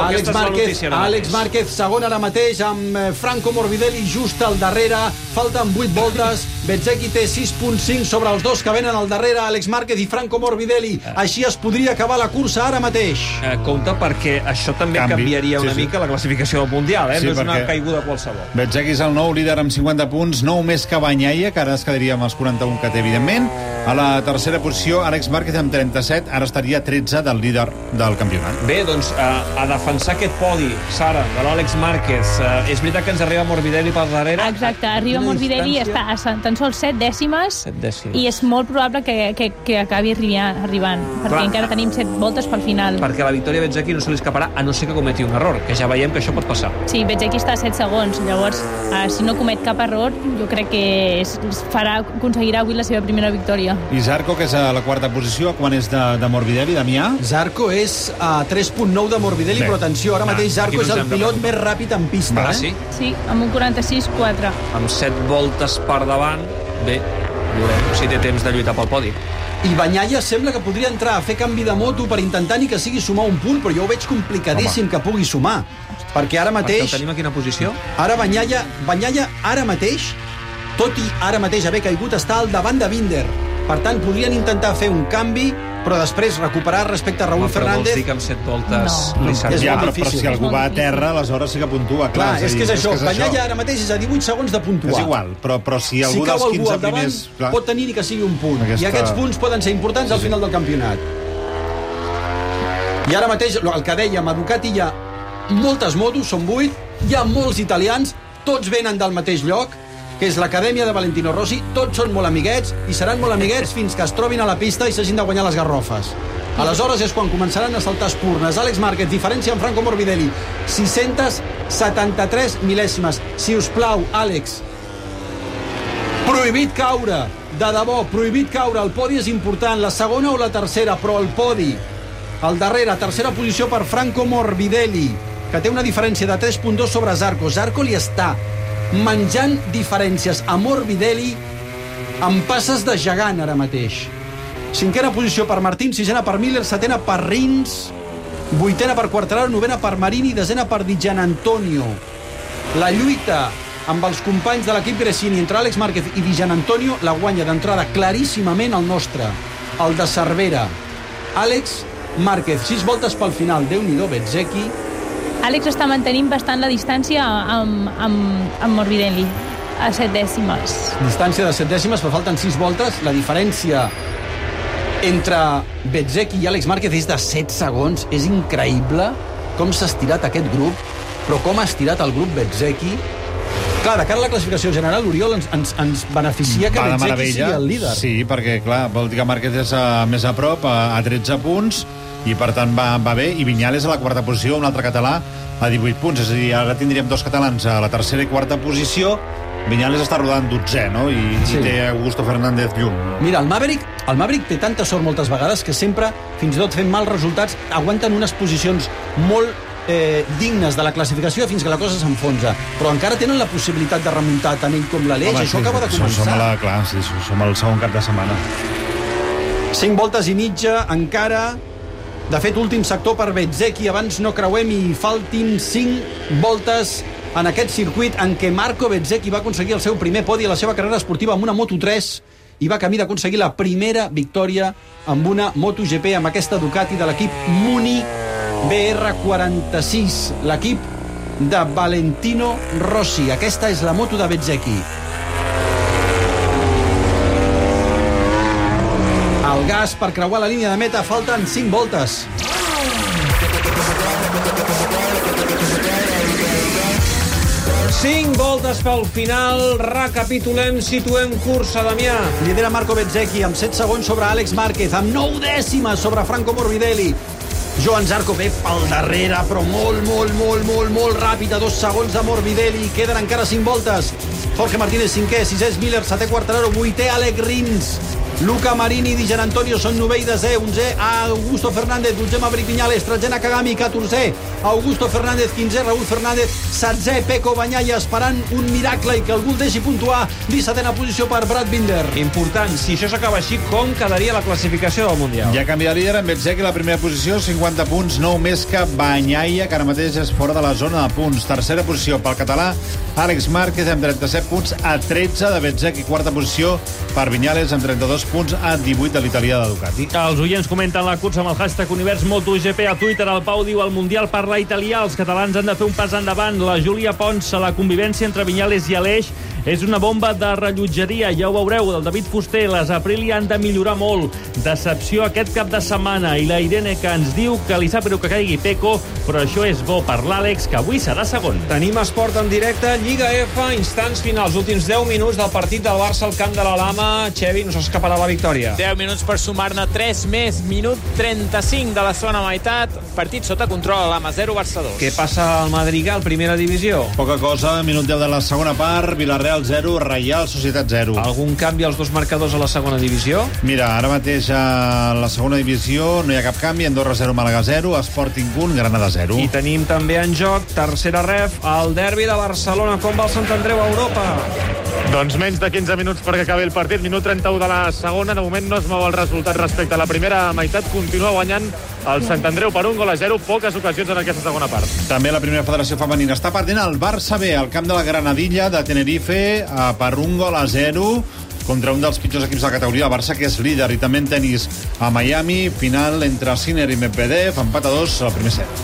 Àlex Márquez segon ara mateix amb Franco Morbidelli just al darrere, falten 8 voltes, Bezzecchi té 6.5 sobre els dos que venen al darrere, Àlex Márquez i Franco Morbidelli. Així es podria acabar la cursa ara mateix. Compte, perquè això també canviaria una mica la classificació del Mundial, no és una caiguda qualsevol. Bezzecchi és el nou líder amb 50 punts, 9 més que Bagnaia, que ara es quedaria amb els 41 que té, evidentment. A la tercera posició, Àlex Márquez amb 37, ara estaria 13 del líder del campionat. Bé, doncs, a defensar aquest podi, Sara, de l'Àlex Márquez, és veritat que ens arriba Morbidelli per darrere? Exacte, arriba Morbidelli, està a tan sols 7 dècimes, i és molt probable que acabi arribant, perquè encara tenim 7 voltes pel final. Perquè la victòria a Bezzecchi no se li escaparà, a no ser que cometi un error, que ja veiem que això pot passar. Sí, Bezzecchi està a 7 segons, llavors, si no comet cap error, jo crec que aconseguirà avui la seva primera victòria. I Zarco, que és a la quarta posició, quan és de Morbidelli, Damià? Zarco és a 3.9 de Morbidelli, però atenció, ara mateix Zarco és el pilot més ràpid en pista. Sí, amb un 46.4. Amb 7 voltes per davant, bé, veurem si té temps de lluitar pel podi. I Bagnaia sembla que podria entrar a fer canvi de moto per intentar ni que sigui sumar un punt, però jo ho veig complicadíssim que pugui sumar. Perquè ara mateix... Perquè el tenim a quina posició? Ara Bagnaia ara mateix, tot i ara mateix haver caigut, està al davant de Binder. Per tant, podrien intentar fer un canvi, però després recuperar respecte a Raúl Fernández. Vols dir que amb 7 voltes li serveix? Però si algú va a terra, aleshores sí que puntua. Clar, és que és això. Bagnaia ara mateix és a 18 segons de puntuar. És igual, però si algú dels 15 primers... pot tenir ni que sigui un punt. I aquests punts poden ser importants al final del campionat. I ara mateix, el que dèiem, a Ducati hi ha moltes motos, són 8, hi ha molts italians, tots venen del mateix lloc, que és l'Acadèmia de Valentino Rossi, tots són molt amiguets i seran molt amiguets fins que es trobin a la pista i s'hagin de guanyar les garrofes. Aleshores és quan començaran a saltar espurnes. Àlex Márquez, diferència amb Franco Morbidelli, 673 mil·lèsimes. Si us plau, Àlex, prohibit caure, de debò, prohibit caure. El podi és important, la segona o la tercera, però el podi. Al darrere, tercera posició per Franco Morbidelli, que té una diferència de 3.2 sobre Zarco. Zarco li està menjant diferències a Morbidelli amb passes de gegant ara mateix. Cinquena posició per Martín, sisena per Miller, setena per Rins, vuitena per Quartararo, novena per Marini, desena per Di Gianantonio. La lluita amb els companys de l'equip Gresini entre Àlex Márquez i Di Gianantonio la guanya d'entrada claríssimament el nostre, el de Cervera. Àlex Márquez, 6 voltes pel final, Déu-n'hi-do, Bezzecchi. Àlex està mantenint bastant la distància amb Morbidelli, a 7 dècimes. Distància de 7 dècimes, però falten 6 voltes. La diferència entre Bezzecchi i Àlex Márquez és de 7 segons. És increïble com s'ha estirat aquest grup, però com ha estirat el grup Bezzecchi. Clar, de cara a la classificació general, Oriol, ens beneficia que Bezzecchi sigui el líder. Sí, perquè, clar, vol dir que Márquez és més a prop, a 13 punts, i per tant va bé, i Viñales a la quarta posició, un altre català a 18 punts, és a dir, ara tindríem 2 catalans a la tercera i quarta posició. Viñales està rodant 12è, no? I té Augusto Fernández lluny. Mira, el Maverick té tanta sort moltes vegades que sempre, fins i tot fent mals resultats, aguanten unes posicions molt dignes de la classificació fins que la cosa s'enfonsa, però encara tenen la possibilitat de remuntar tant ell com l'Aleix. Això acaba de començar. Som al segon cap de setmana. 5 voltes i mitja encara. De fet, últim sector per Bezzecchi, abans no creuem i faltin 5 voltes en aquest circuit en què Marco Bezzecchi va aconseguir el seu primer podi a la seva carrera esportiva amb una Moto3 i va camí d'aconseguir la primera victòria amb una MotoGP, amb aquesta Ducati de l'equip Muni BR46, l'equip de Valentino Rossi. Aquesta és la moto de Bezzecchi. El gas per creuar la línia de meta, falten 5 voltes. Cinc voltes pel final, recapitulem, situem cursa, Damià. Lidera Marco Bezzecchi amb 7 segons sobre Àlex Márquez, amb 9 dècimes sobre Franco Morbidelli. Joan Zarco ve pel darrere, però molt ràpid, a 2 segons de Morbidelli. Queden encara 5 voltes. Jorge Martínez, 5è, 6è és Miller, 7è Quartararo, 8è Alec Rins. Luca Marini i Di Gianantonio són 9è i 10è, 11è Augusto Fernández, 12è Maverick Viñales, 13è Nakagami, 14è Augusto Fernández, 15è Raúl Fernández, 16è Pecco Bagnaia, esperant un miracle i que algú el deixi puntuar. 17a posició per Brad Binder. Important, si això s'acaba així, com quedaria la classificació del Mundial? Ja canvia líder amb Bezzecchi a la primera posició, 50 punts, 9 més que Bagnaia, que ara mateix és fora de la zona de punts. Tercera posició pel català, Àlex Márquez amb 37 punts a 13 de Bezzecchi. Quarta posició per Viñales amb 32 punts a 18 de l'italià de Ducati. Els oients comenten la cursa amb el hashtag Univers MotoGP a Twitter. El Pau diu: el Mundial parla italià, els catalans han de fer un pas endavant. La Júlia Pons: la convivència entre Viñales i Aleix és una bomba de rellotgeria, ja ho veureu. Del David Fuster: les Aprilia han de millorar molt. Decepció aquest cap de setmana. I la Irene, que ens diu que li sap greu que caigui Pecco, però això és bo per l'Àlex, que avui serà segon. Tenim esport en directe, Lliga F, instants finals, últims 10 minuts del partit del Barça al camp de la Lama. Xevi, no s'escaparà la victòria. 10 minuts per sumar-ne 3 més. Minut 35 de la segona meitat. Partit sota control, Lama 0, Barça 2. Què passa al Madrigal, primera divisió? Poca cosa, minut 10 de la segona part, Villarreal 0, Reial Societat 0. Algun canvi als dos marcadors a la segona divisió? Mira, ara mateix a la segona divisió no hi ha cap canvi. Andorra 0, Màlaga 0, Sporting 1, Granada 0. I tenim també en joc, tercera ref, el derbi de Barcelona. Com va el Sant Andreu a Europa? Doncs menys de 15 minuts perquè acabi el partit. Minut 31 de la segona. De moment no es mou el resultat respecte a la primera meitat. Continua guanyant el Sant Andreu per 1-0. Poques ocasions en aquesta segona part. També la primera federació femenina està perdent el Barça B al camp de la Granadilla de Tenerife per 1-0 contra un dels pitjors equips de la categoria, el Barça, que és líder. I també en tenis a Miami, final entre Sinner i Medvedev, empat a 2 al primer set.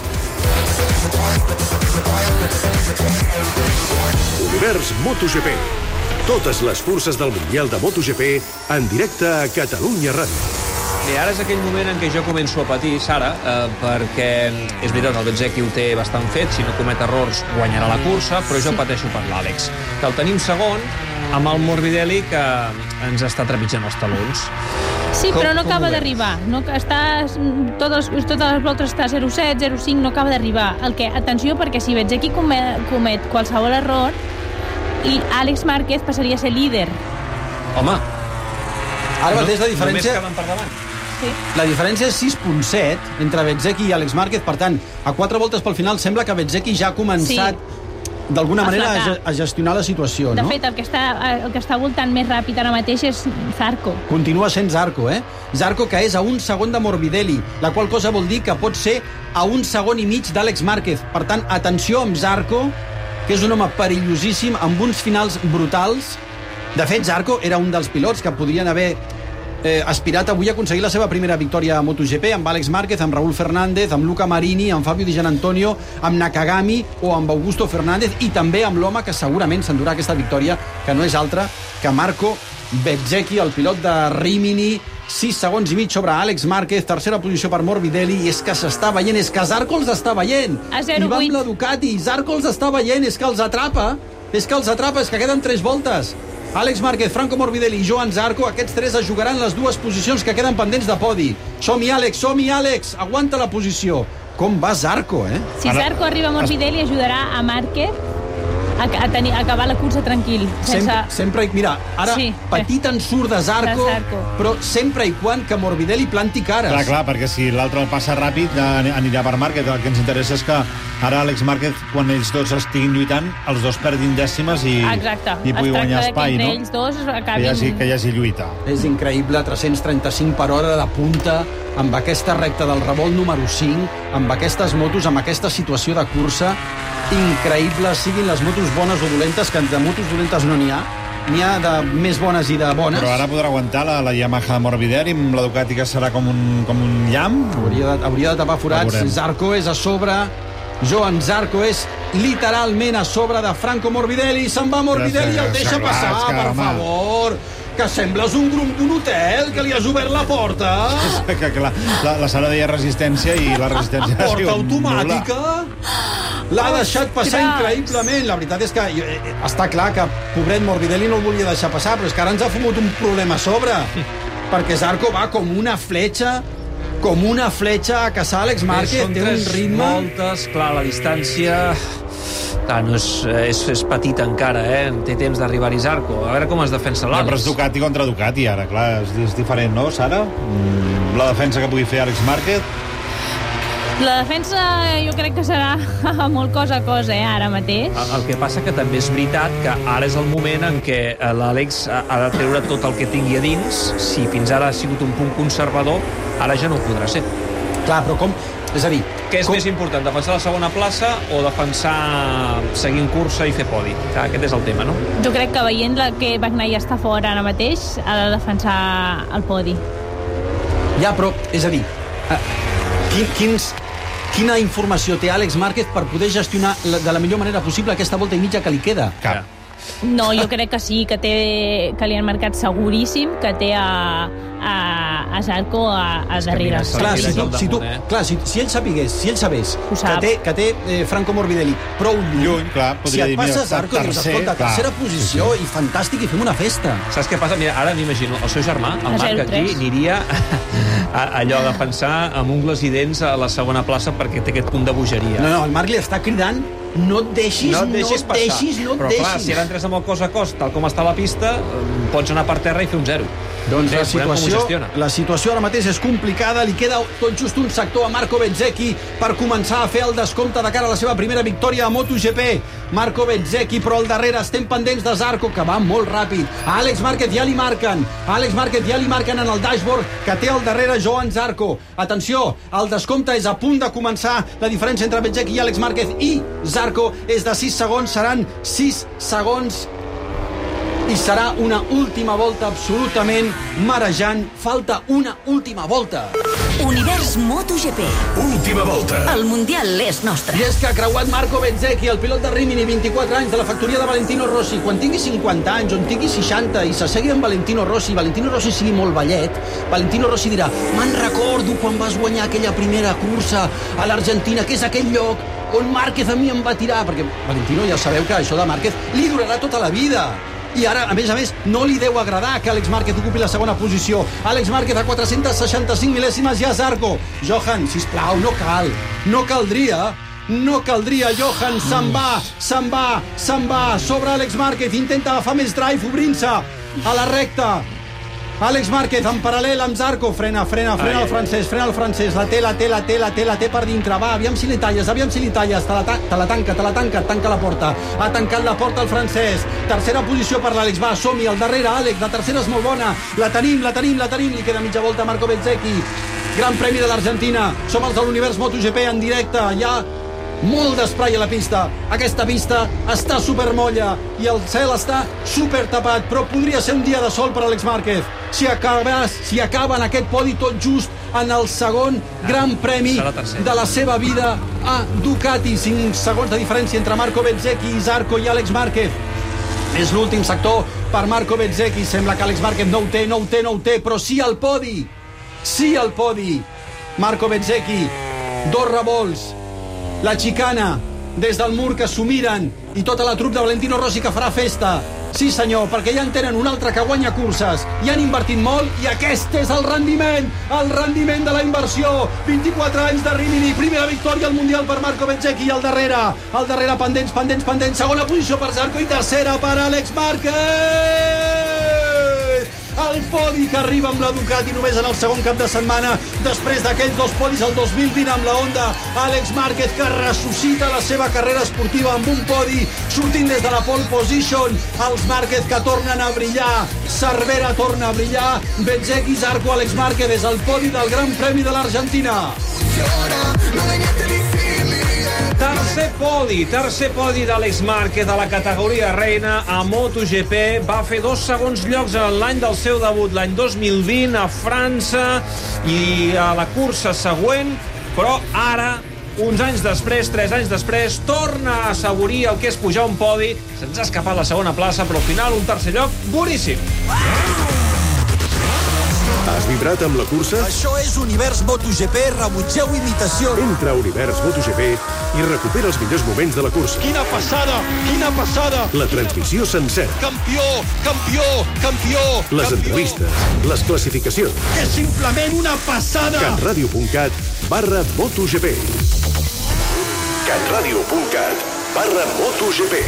Univers MotoGP. Totes les curses del Mundial de MotoGP en directe a Catalunya Ràdio. I ara és aquell moment en què jo començo a patir, Sara, perquè és veritat, el Bezzecchi ho té bastant fet, si no comet errors guanyarà la cursa, però jo pateixo per l'Àlex, que el tenim segon amb el Morbidelli, que ens està trepitjant els talons. Sí, però no acaba d'arribar. No, totes les voltes està 0-7, 0-5, no acaba d'arribar. Atenció, perquè si Bezzecchi comet qualsevol error, i Àlex Márquez passaria a ser líder. Home, ara mateix la diferència... Només queden per davant. Sí. La diferència és 6.7 entre Bezzecchi i Àlex Márquez. Per tant, a 4 voltes pel final sembla que Bezzecchi ja ha començat d'alguna manera a gestionar la situació, no? De fet, el que està voltant més ràpid ara mateix és Zarco. Continua sent Zarco, Zarco, que és a 1 segon de Morbidelli, la qual cosa vol dir que pot ser a 1 segon i mig d'Àlex Márquez. Per tant, atenció amb Zarco, que és un home perillosíssim, amb uns finals brutals. De fet, Zarco era un dels pilots que podrien haver aspirat avui a aconseguir la seva primera victòria a MotoGP, amb Àlex Márquez, amb Raúl Fernández, amb Luca Marini, amb Fabio Di Gianantonio, amb Nakagami o amb Augusto Fernández, i també amb l'home que segurament s'endurà aquesta victòria, que no és altre que Marco Bezzecchi, el pilot de Rimini. 6 segons i mig sobre Àlex Márquez, tercera posició per Morbidelli, i és que s'està veient, és que Zarco els està veient. A 0-8. I va amb la Ducati, Zarco els està veient, és que els atrapa, és que queden 3 voltes. Àlex Márquez, Franco Morbidelli i Joan Zarco, aquests 3 es jugaran les 2 posicions que queden pendents de podi. Som-hi, Àlex, aguanta la posició. Com va Zarco, Si Zarco arriba a Morbidelli, ajudarà a Márquez a acabar la cursa tranquil. Sempre, mira, ara petit ensurt de Zarco, però sempre i quan que Morbidelli planti cares. Clar, perquè si l'altre el passa ràpid anirà per Márquez. El que ens interessa és que ara Àlex Márquez, quan ells dos estiguin lluitant, els dos perdin dècimes i pugui guanyar espai, no? Ells dos acabin... Que hi hagi lluita. És increïble, 335 per hora de punta, amb aquesta recta del revolt número 5, amb aquestes motos, amb aquesta situació de cursa, increïble, siguin les motos bones o dolentes, que de motos dolentes no n'hi ha de més bones i de bones. Però ara podrà aguantar la Yamaha Morbidelli amb la Ducati, que serà com un llamp. Hauria de tapar forats. Zarco és a sobre, Johan Zarco és literalment a sobre de Franco Morbidelli. Se'n va Morbidelli i el deixa passar, per favor. Que sembles un grum d'un hotel, que li has obert la porta. Que clar, la Sara deia resistència i la resistència... Porta automàtica? L'ha deixat passar increïblement. La veritat és que està clar que pobret Morbidelli no el volia deixar passar, però és que ara ens ha fumut un problema a sobre. Perquè Zarco va com una fletxa a caçar Alex Márquez. Són té un ritme... voltes, clar, la distància... Clar, no és petita encara, té temps d'arribar-hi Zarco. A veure com es defensa l'Àlex. Però és Ducati contra Ducati, ara, clar, és diferent, no, Sara? La defensa que pugui fer Alex Márquez? La defensa jo crec que serà molt cosa a cosa, ara mateix. El que passa que també és veritat que ara és el moment en què l'Àlex ha de treure tot el que tingui a dins. Si fins ara ha sigut un punt conservador, ara ja no ho podrà ser. Clar, però com... És a dir... Què és més important, defensar la segona plaça o defensar seguint cursa i fer podi? Aquest és el tema, no? Jo crec que veient que Bagnaia està fora ara mateix, ha de defensar el podi. Ja, però, és a dir, quina informació té Àlex Márquez per poder gestionar de la millor manera possible aquesta volta i mitja que li queda? Cap. No, jo crec que sí, que li han marcat seguríssim, que té a Zarco a darrere. Clar, si ell sabés que té Franco Morbidelli prou lluny, si et passa Zarco, dius, escolta, tercera posició i fantàstic, i fem una festa. Saps què passa? Mira, ara m'imagino, el seu germà, el Marc, aquí, aniria allò a defensar amb ungles i dents a la segona plaça perquè té aquest punt de bogeria. No, el Marc li està cridant no et deixis passar. Però clar, si ara entres amb el cos a cos, tal com està la pista, pots anar per terra i fer un 0. Doncs la situació ara mateix és complicada. Li queda tot just un sector a Marco Bezzecchi per començar a fer el descompte de cara a la seva primera victòria a MotoGP. Marco Bezzecchi, però al darrere estem pendents de Zarco, que va molt ràpid. A Àlex Márquez ja li marquen. En el dashboard que té al darrere Johan Zarco. Atenció, el descompte és a punt de començar. La diferència entre Bezzecchi i Àlex Márquez i Zarco és de 6 segons. Seran 6 segons i serà una última volta absolutament marejant. Falta una última volta. Univers MotoGP. Última volta. El Mundial és nostre. I és que ha creuat Marco Bezzecchi, el pilot de Rimini, 24 anys, de la factoria de Valentino Rossi. Quan tingui 50 anys o en tingui 60 i s'assegui amb Valentino Rossi sigui molt vellet, Valentino Rossi dirà: me'n recordo quan vas guanyar aquella primera cursa a l'Argentina, que és aquell lloc on Márquez a mi em va tirar. Perquè Valentino, ja sabeu que això de Márquez li durarà tota la vida. I ara, a més, no li deu agradar que Àlex Márquez ocupi la segona posició. Àlex Márquez a 465 mil·lèsimes ja Zarco. Johan, sisplau, no caldria. Johan se'n va sobre Àlex Márquez, intenta agafar més drive obrint-se a la recta. Àlex Márquez en paral·lel amb Zarco. Frena el francès. La té per dintre. Va, aviam si li talles. Te la tanca la porta. Ha tancat la porta el francès. Tercera posició per l'Àlex. Va, som-hi, al darrere, Àlex. La tercera és molt bona. La tenim. Li queda mitja volta a Marco Bezzecchi. Gran premi de l'Argentina. Som els de l'Univers MotoGP en directe. Ja molt d'esprai a la pista. Aquesta pista està supermolla i el cel està supertapat, però podria ser un dia de sol per Àlex Márquez si acaba en aquest podi tot just en el segon gran premi de la seva vida a Ducati. 5 segons de diferència entre Marco Bezzecchi i Zarco i Àlex Márquez. És l'últim sector per Marco Bezzecchi. Sembla que Àlex Márquez no ho té, però sí al podi. Marco Bezzecchi, 2 revolts, la xicana des del mur que s'ho miren i tota la trup de Valentino Rossi que farà festa. Sí senyor, perquè ja en tenen un altre que guanya curses i han invertit molt i aquest és el rendiment de la inversió. 24 anys de Rimini, primera victòria al Mundial per Marco Bezzecchi i al darrere pendents, segona posició per Zarco i tercera per Àlex Márquez. El podi que arriba amb la Ducati només en el segon cap de setmana després d'aquells 2 podis el 2020 amb la Honda. Àlex Márquez que ressuscita la seva carrera esportiva amb un podi sortint des de la pole position. Els Márquez que tornen a brillar, Cervera torna a brillar, Bezzecchi, Zarco, Àlex Márquez és el podi del Gran Premi de l'Argentina. Tercer podi d'Àlex Márquez a la categoria reina a MotoGP. Va fer 2 segons llocs en l'any del seu debut, l'any 2020 a França i a la cursa següent, però ara uns anys després, 3 anys després, torna a assaborir el que és pujar un podi. Se'ns ha escapat la segona plaça, però al final un tercer lloc boníssim. Has vibrat amb la cursa? Això és Univers MotoGP, rebutgeu imitacions. Entra a Univers MotoGP i recupera els millors moments de la cursa. Quina passada, quina passada. La transmissió sencera. Campió, campió, campió. Les entrevistes, les classificacions. És simplement una passada. catradio.cat/MotoGP. catradio.cat/MotoGP.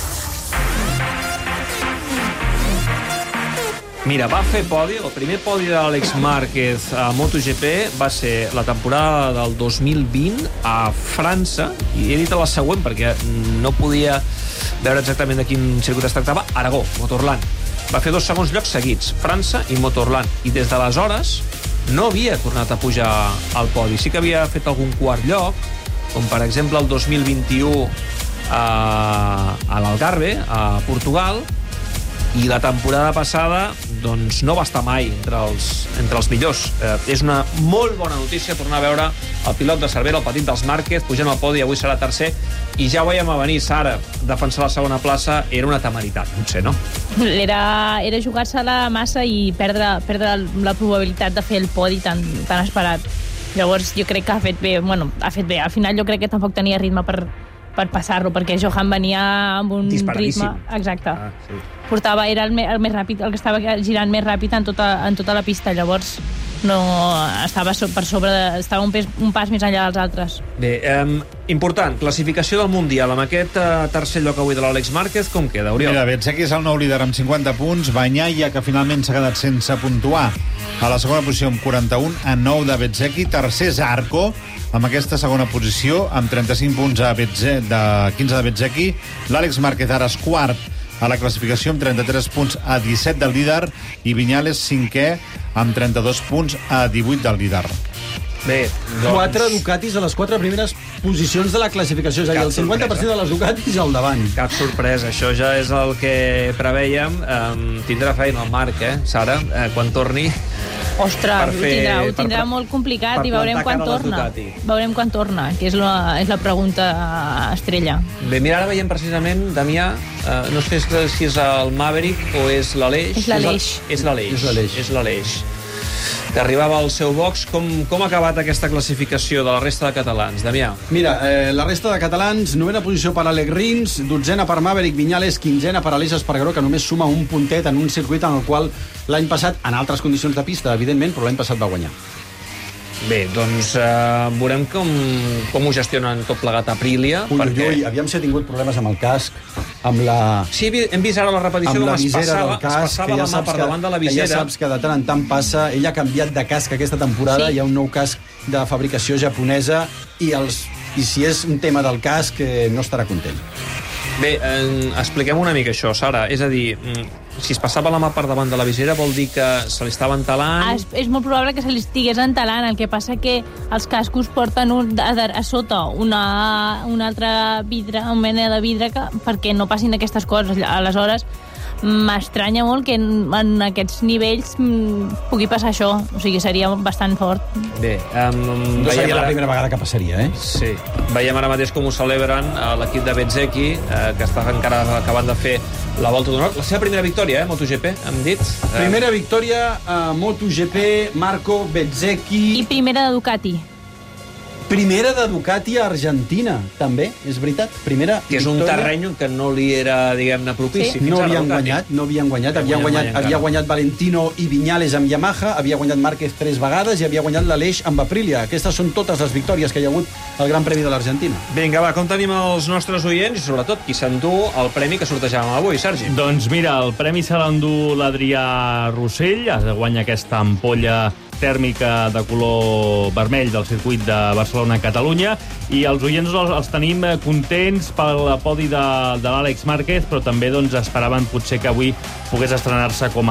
Mira, va fer podi, el primer podi de l'Àlex Márquez a MotoGP va ser la temporada del 2020 a França, i he dit a la següent perquè no podia veure exactament de quin circuit es tractava. Aragó, Motorland. Va fer 2 segons llocs seguits, França i Motorland, i des d'aleshores no havia tornat a pujar al podi. Sí que havia fet algun quart lloc, com per exemple el 2021 a l'Algarve, a Portugal, i la temporada passada doncs no va estar mai entre els millors. És una molt bona notícia tornar a veure el pilot de Cervera, el petit dels Márquez, pujant al podi, avui serà tercer, i ja ho veiem a venir, Sara, defensar la segona plaça era una temeritat, potser, no? Era jugar-se-la massa i perdre la probabilitat de fer el podi tan esperat. Llavors jo crec que ha fet bé, al final jo crec que tampoc tenia ritme per passar-lo, perquè Johan venia amb un ritme... Exacte. Sí. Era el més ràpid, el que estava girant més ràpid en tota la pista, llavors no estava per sobre, estava un pas més enllà dels altres. Bé, important, classificació del Mundial, amb aquest tercer lloc avui de l'Àlex Márquez, com queda, Oriol? Mira, Bezzecchi és el nou líder amb 50 punts, Bagnaia, que finalment s'ha quedat sense puntuar, a la segona posició amb 41, a 9 de Bezzecchi, tercer Zarco, amb aquesta segona posició, amb 35 punts de 15 de Bezzecchi, l'Àlex Márquez ara és quart a la classificació amb 33 punts a 17 del líder, i Viñales cinquè amb 32 punts a 18 del líder. Bé, doncs... 4 Ducatis a les 4 primeres posicions de la classificació, és a dir, el 50% de les Ducatis al davant. Cap sorpresa, això ja és el que preveiem. Tindrà feina el Marc, Sara, quan torni. Ostres, ho tindrà molt complicat i veurem quan torna. Veurem quan torna, que és la pregunta estrella. Bé, mira, ara veiem precisament, Damià, no sé si és el Maverick o és l'Aleix. És l'Aleix. És l'Aleix. Que arribava al seu box. Com ha acabat aquesta classificació de la resta de catalans, Damià? Mira, la resta de catalans, 9a posició per Àlex Rins, 12a per Maverick Viñales, 15a per Aleix Espargaró, que només suma un puntet en un circuit en el qual l'any passat, en altres condicions de pista, evidentment, però l'any passat va guanyar. Bé, doncs veurem com ho gestionen tot plegat a Aprilia. Ui, aviam si ha tingut problemes amb el casc, amb la... Sí, hem vist ara la repetició com es passava la mà per davant de la visera. Ja saps que de tant en tant passa. Ell ha canviat de casc aquesta temporada, sí. Hi ha un nou casc de fabricació japonesa i si és un tema del casc no estarà content. Bé, expliquem una mica això, Sara. És a dir, si es passava la mà per davant de la visera vol dir que se li estava entalant... És molt probable que se li estigués entalant. El que passa que els cascos porten a sota una altra vidre, una mena de vidre perquè no passin aquestes coses. Aleshores, m'estranya molt que en aquests nivells pugui passar això. O sigui, seria bastant fort. Bé, no seria la primera vegada que passaria, Sí. Veiem ara mateix com ho celebren l'equip de Bezzecchi, que està encara acabant de fer la Volta d'Honor. La seva primera victòria, MotoGP, hem dit. Primera victòria a MotoGP, Marco Bezzecchi. I primera de Ducati. Primera de Ducati a Argentina, també, és veritat. Primera que és un terreny que no li era, diguem-ne, propici. No havien guanyat. Havia guanyat Valentino i Viñales amb Yamaha, havia guanyat Márquez 3 vegades i havia guanyat l'Aleix amb Aprilia. Aquestes són totes les victòries que hi ha hagut al Gran Premi de l'Argentina. Vinga, va, com tenim els nostres oients i sobretot qui s'endú el premi que sortejàvem avui, Sergi? Doncs mira, el premi se l'endú l'Adrià Rossell, guanya aquesta ampolla tèrmica de color vermell del circuit de Barcelona-Catalunya, i els oients els tenim contents pel podi de l'Àlex Márquez, però també esperaven potser que avui pogués estrenar-se com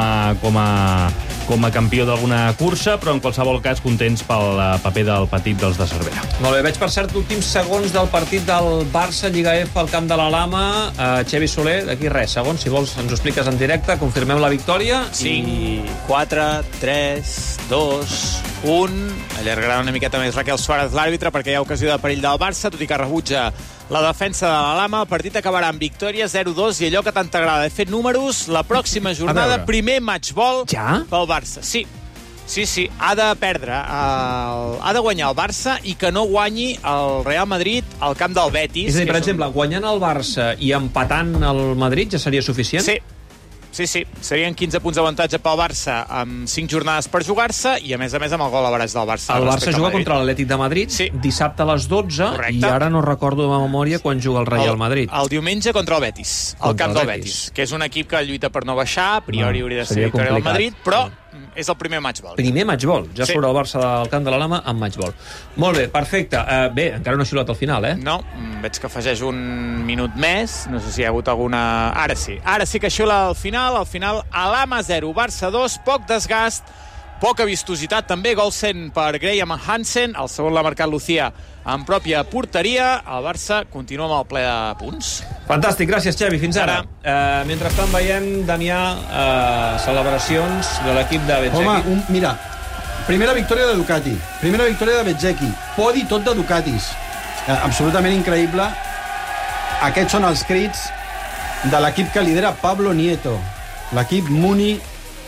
a campió d'alguna cursa, però en qualsevol cas contents pel paper del petit dels de Cervera. Molt bé, veig per cert últims segons del partit del Barça Lliga F al camp de la Lama. Xevi Soler, d'aquí res, segons, si vols ens ho expliques en directe, confirmem la victòria. 5, 4, 3, 2, Allargarà una miqueta més Raquel Suárez, l'àrbitre, perquè hi ha ocasió de perill del Barça, tot i que rebutja la defensa de la Lama. El partit acabarà amb victòria 0-2 i allò que tant t'agrada. He fet números, la pròxima jornada, primer matchball pel Barça. Sí, ha de perdre, ha de guanyar el Barça i que no guanyi el Real Madrid al camp del Betis. És a dir, per exemple, guanyant el Barça i empatant el Madrid ja seria suficient? Sí, serien 15 punts d'avantatge pel Barça amb 5 jornades per jugar-se i a més amb el gol average del Barça. El Barça juga contra l'Atlètic de Madrid dissabte a les 12. Correcte. I ara no recordo de memòria quan juga el Real Madrid. El diumenge contra el Betis, al camp del Betis, que és un equip que lluita per no baixar, a priori hauria de ser victòria del Madrid, però és el primer matchball. Primer matchball. Ja surt el Barça del camp de la Lama amb matchball. Molt bé, perfecte. Bé, encara no ha xiulat al final, No, veig que afegeix un minut més. No sé si hi ha hagut alguna... Ara sí que xiula al final. Al final, a l'Ama 0, Barça 2, poc desgast, poca vistositat també, gol sent per Graham Hansen, el segon l'ha marcat Lucía en pròpia porteria. El Barça continua amb el ple de punts. Fantàstic, gràcies Xavi, fins ara. Mentrestant veiem, Damià, celebracions de l'equip de Bezzecchi. Home, mira, primera victòria de Ducati, primera victòria de Bezzecchi, podi tot de Ducatis, absolutament increïble. Aquests són els crits de l'equip que lidera Pablo Nieto, l'equip Muni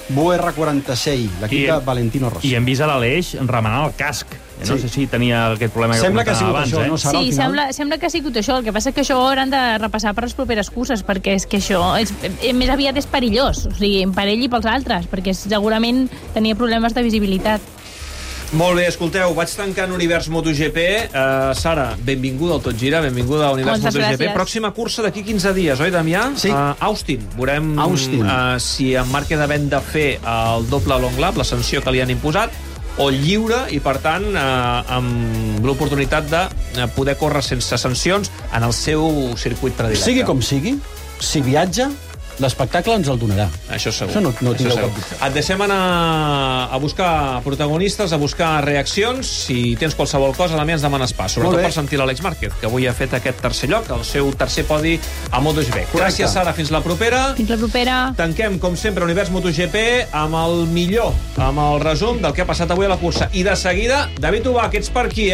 VR46, l'equip de Valentino Rossi. I hem vist a l'Aleix remenant el casc. No sé si tenia aquest problema que sembla que ha sigut abans, això, no, Sara, sí, sembla que ha sigut això. El que passa és que això hauran de repassar per les properes curses, perquè és que això més aviat és perillós, o sigui, per ell i pels altres, perquè segurament tenia problemes de visibilitat. Molt bé, escolteu, vaig tancant Univers MotoGP. Sara, benvinguda al Tot Gira, benvinguda a Univers MotoGP. Gràcies. Pròxima cursa d'aquí 15 dies, oi, Damià? Sí. Austin. Veurem si en Márquez havent de fer el doble long lap, la sanció que li han imposat, o lliure, i per tant amb l'oportunitat de poder córrer sense sancions en el seu circuit predilecte. Sigui com sigui, si viatja, l'espectacle ens el donarà. Això segur. Això no tingueu cap dubte. Et deixem anar a buscar protagonistes, a buscar reaccions. Si tens qualsevol cosa, a mi ens demanes pas. Sobretot per sentir l'Àlex Márquez, que avui ha fet aquest tercer lloc, el seu tercer podi a MotoGP. Gràcies, Sara. Fins la propera. Fins la propera. Tanquem, com sempre, Univers MotoGP amb el millor, amb el resum del que ha passat avui a la cursa. I de seguida, David Ubach, ets per aquí,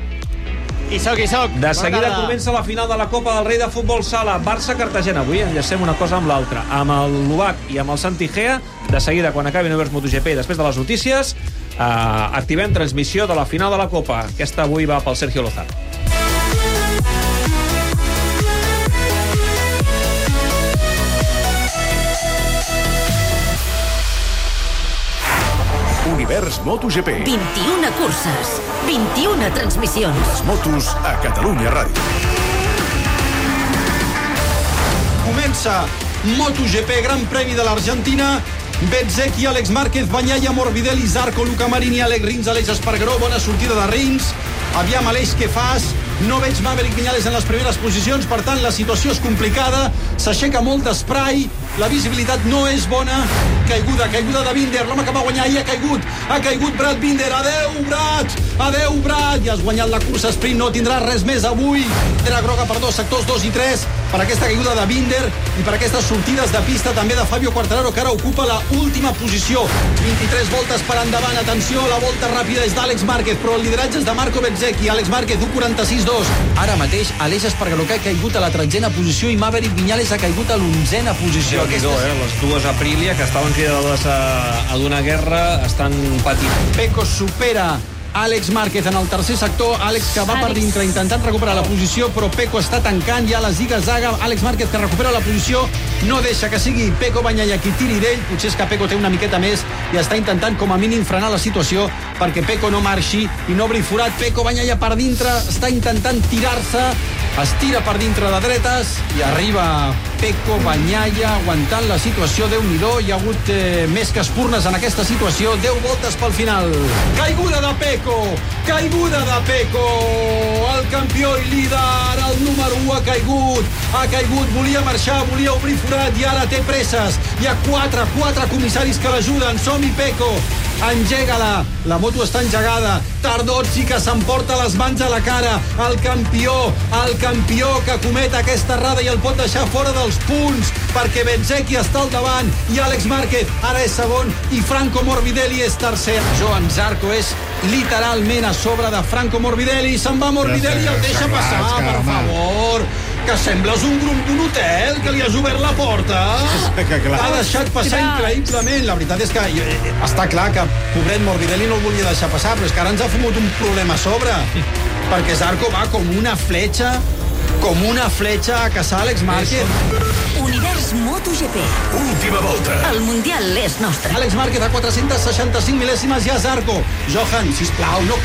Hi soc. De seguida comença la final de la Copa del Rei de Futbol Sala, Barça-Cartagena. Avui enllacem una cosa amb l'altra. Amb l'Ubach i amb el Santi Gea, de seguida, quan acabi Univers MotoGP i després de les notícies, activem transmissió de la final de la Copa. Aquesta avui va pel Sergio Lozano. Univers MotoGP. 21 curses, 21 transmissions. Les motos a Catalunya Ràdio. Comença MotoGP, Gran Premi de l'Argentina. Bezzecchi, Àlex Márquez, Bagnaia, Morbidelli, Zarco, Luca Marini, Àlex Rins, Àlex Espargaró. Bona sortida de Rins. Aviam, Aleix, què fas? No veig Maverick Viñales en les primeres posicions, per tant, la situació és complicada. S'aixeca molt d'esprai, la visibilitat no és bona. Caiguda de Binder, l'home que va guanyar ahir ha caigut Brad Binder. Adeu, Brad! Ja has guanyat la cursa sprint, no tindràs res més avui. Bandera groga per sectors 2 i 3, per aquesta caiguda de Binder i per aquestes sortides de pista també de Fabio Quartararo, que ara ocupa la última posició. 23 voltes per endavant, atenció, la volta ràpida és d'Àlex Márquez, però el lideratge és de Marco Bezzecchi. Àlex Márquez, 1.46.2. Ara mateix, Aleix Espargaró, que ha caigut a la 13a posició, i Maverick Viñales ha caigut a l'11a posició. Les dues Aprilia, que estaven cridades a donar guerra, estan patint. Pecco supera Àlex Márquez en el tercer sector. Àlex, que va per dintre intentant recuperar la posició, però Pecco està tancant ja la ziga-zaga. Àlex Márquez, que recupera la posició, no deixa que sigui Pecco Bagnaia qui tiri d'ell. Potser és que Pecco té una miqueta més i està intentant com a mínim frenar la situació perquè Pecco no marxi i no obri forat. Pecco Bagnaia per dintre, està intentant tirar-se, es tira per dintre de dretes i arriba Pecco Bagnaia aguantant la situació. Déu-n'hi-do, hi ha hagut més que espurnes en aquesta situació. 10 voltes pel final. Caiguda de Pecco, el campió i líder, el número 1 ha caigut, volia marxar, volia obrir forat i ara té presses. Hi ha quatre comissaris que l'ajuden. Som-hi, Pecco, engega-la. La moto està engegada. Tardozzi que s'emporta les mans a la cara. El campió que comet aquesta errada i el pot deixar fora dels punts, perquè Bezzecchi està al davant i Àlex Márquez ara és segon i Franco Morbidelli és tercer. Johan Zarco és literalment a sobre de Franco Morbidelli. Se'n va Morbidelli i el deixa passar, per favor. Que sembles un grup d'un hotel, que li has obert la porta. L'ha deixat passar increïblement. La veritat és que està clar que pobret Morbidelli no el volia deixar passar, però és que ara ens ha fumut un problema a sobre, perquè Zarco va com una fletxa a caçar Àlex Márquez. Univers MotoGP. Última volta. El Mundial és nostre. Àlex Márquez a 465 mil·lèsimes i a Zarco. Johan, sisplau, no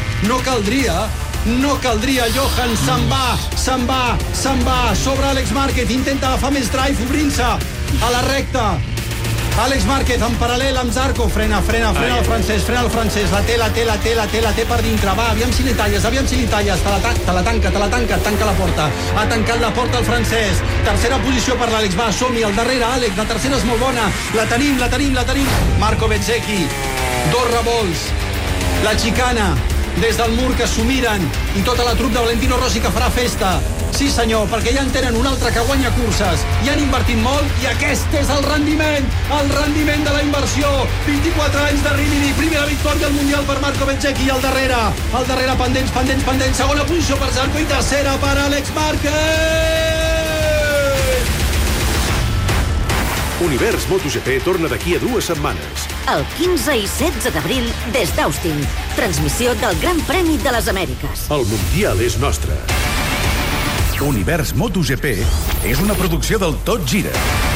caldria, Johan se'n va sobre Àlex Márquez, intenta agafar més drive obrint-se a la recta. Àlex Márquez en paral·lel amb Zarco, frena el francès, la té per dintre, va, aviam si li talles, te la tanca la porta, ha tancat la porta el francès, tercera posició per l'Àlex, va, som-hi, al darrere Àlex, la tercera és molt bona, la tenim, Marco Bezzecchi, 2 revolts, la xicana, des del mur que s'ho miren, i tota la trup de Valentino Rossi que farà festa. Sí senyor, perquè ja en tenen un altre que guanya curses, i han invertit molt, i aquest és el rendiment de la inversió. 24 anys de Rimini, primera victòria al Mundial per Marco Bezzecchi, i al darrere pendents, segona posició per Zarco i tercera per Àlex Márquez. Univers MotoGP torna d'aquí a 2 setmanes. El 15 i 16 d'abril des d'Austin. Transmissió del Gran Premi de les Amèriques. El Mundial és nostre. Univers MotoGP és una producció del Tot Gira.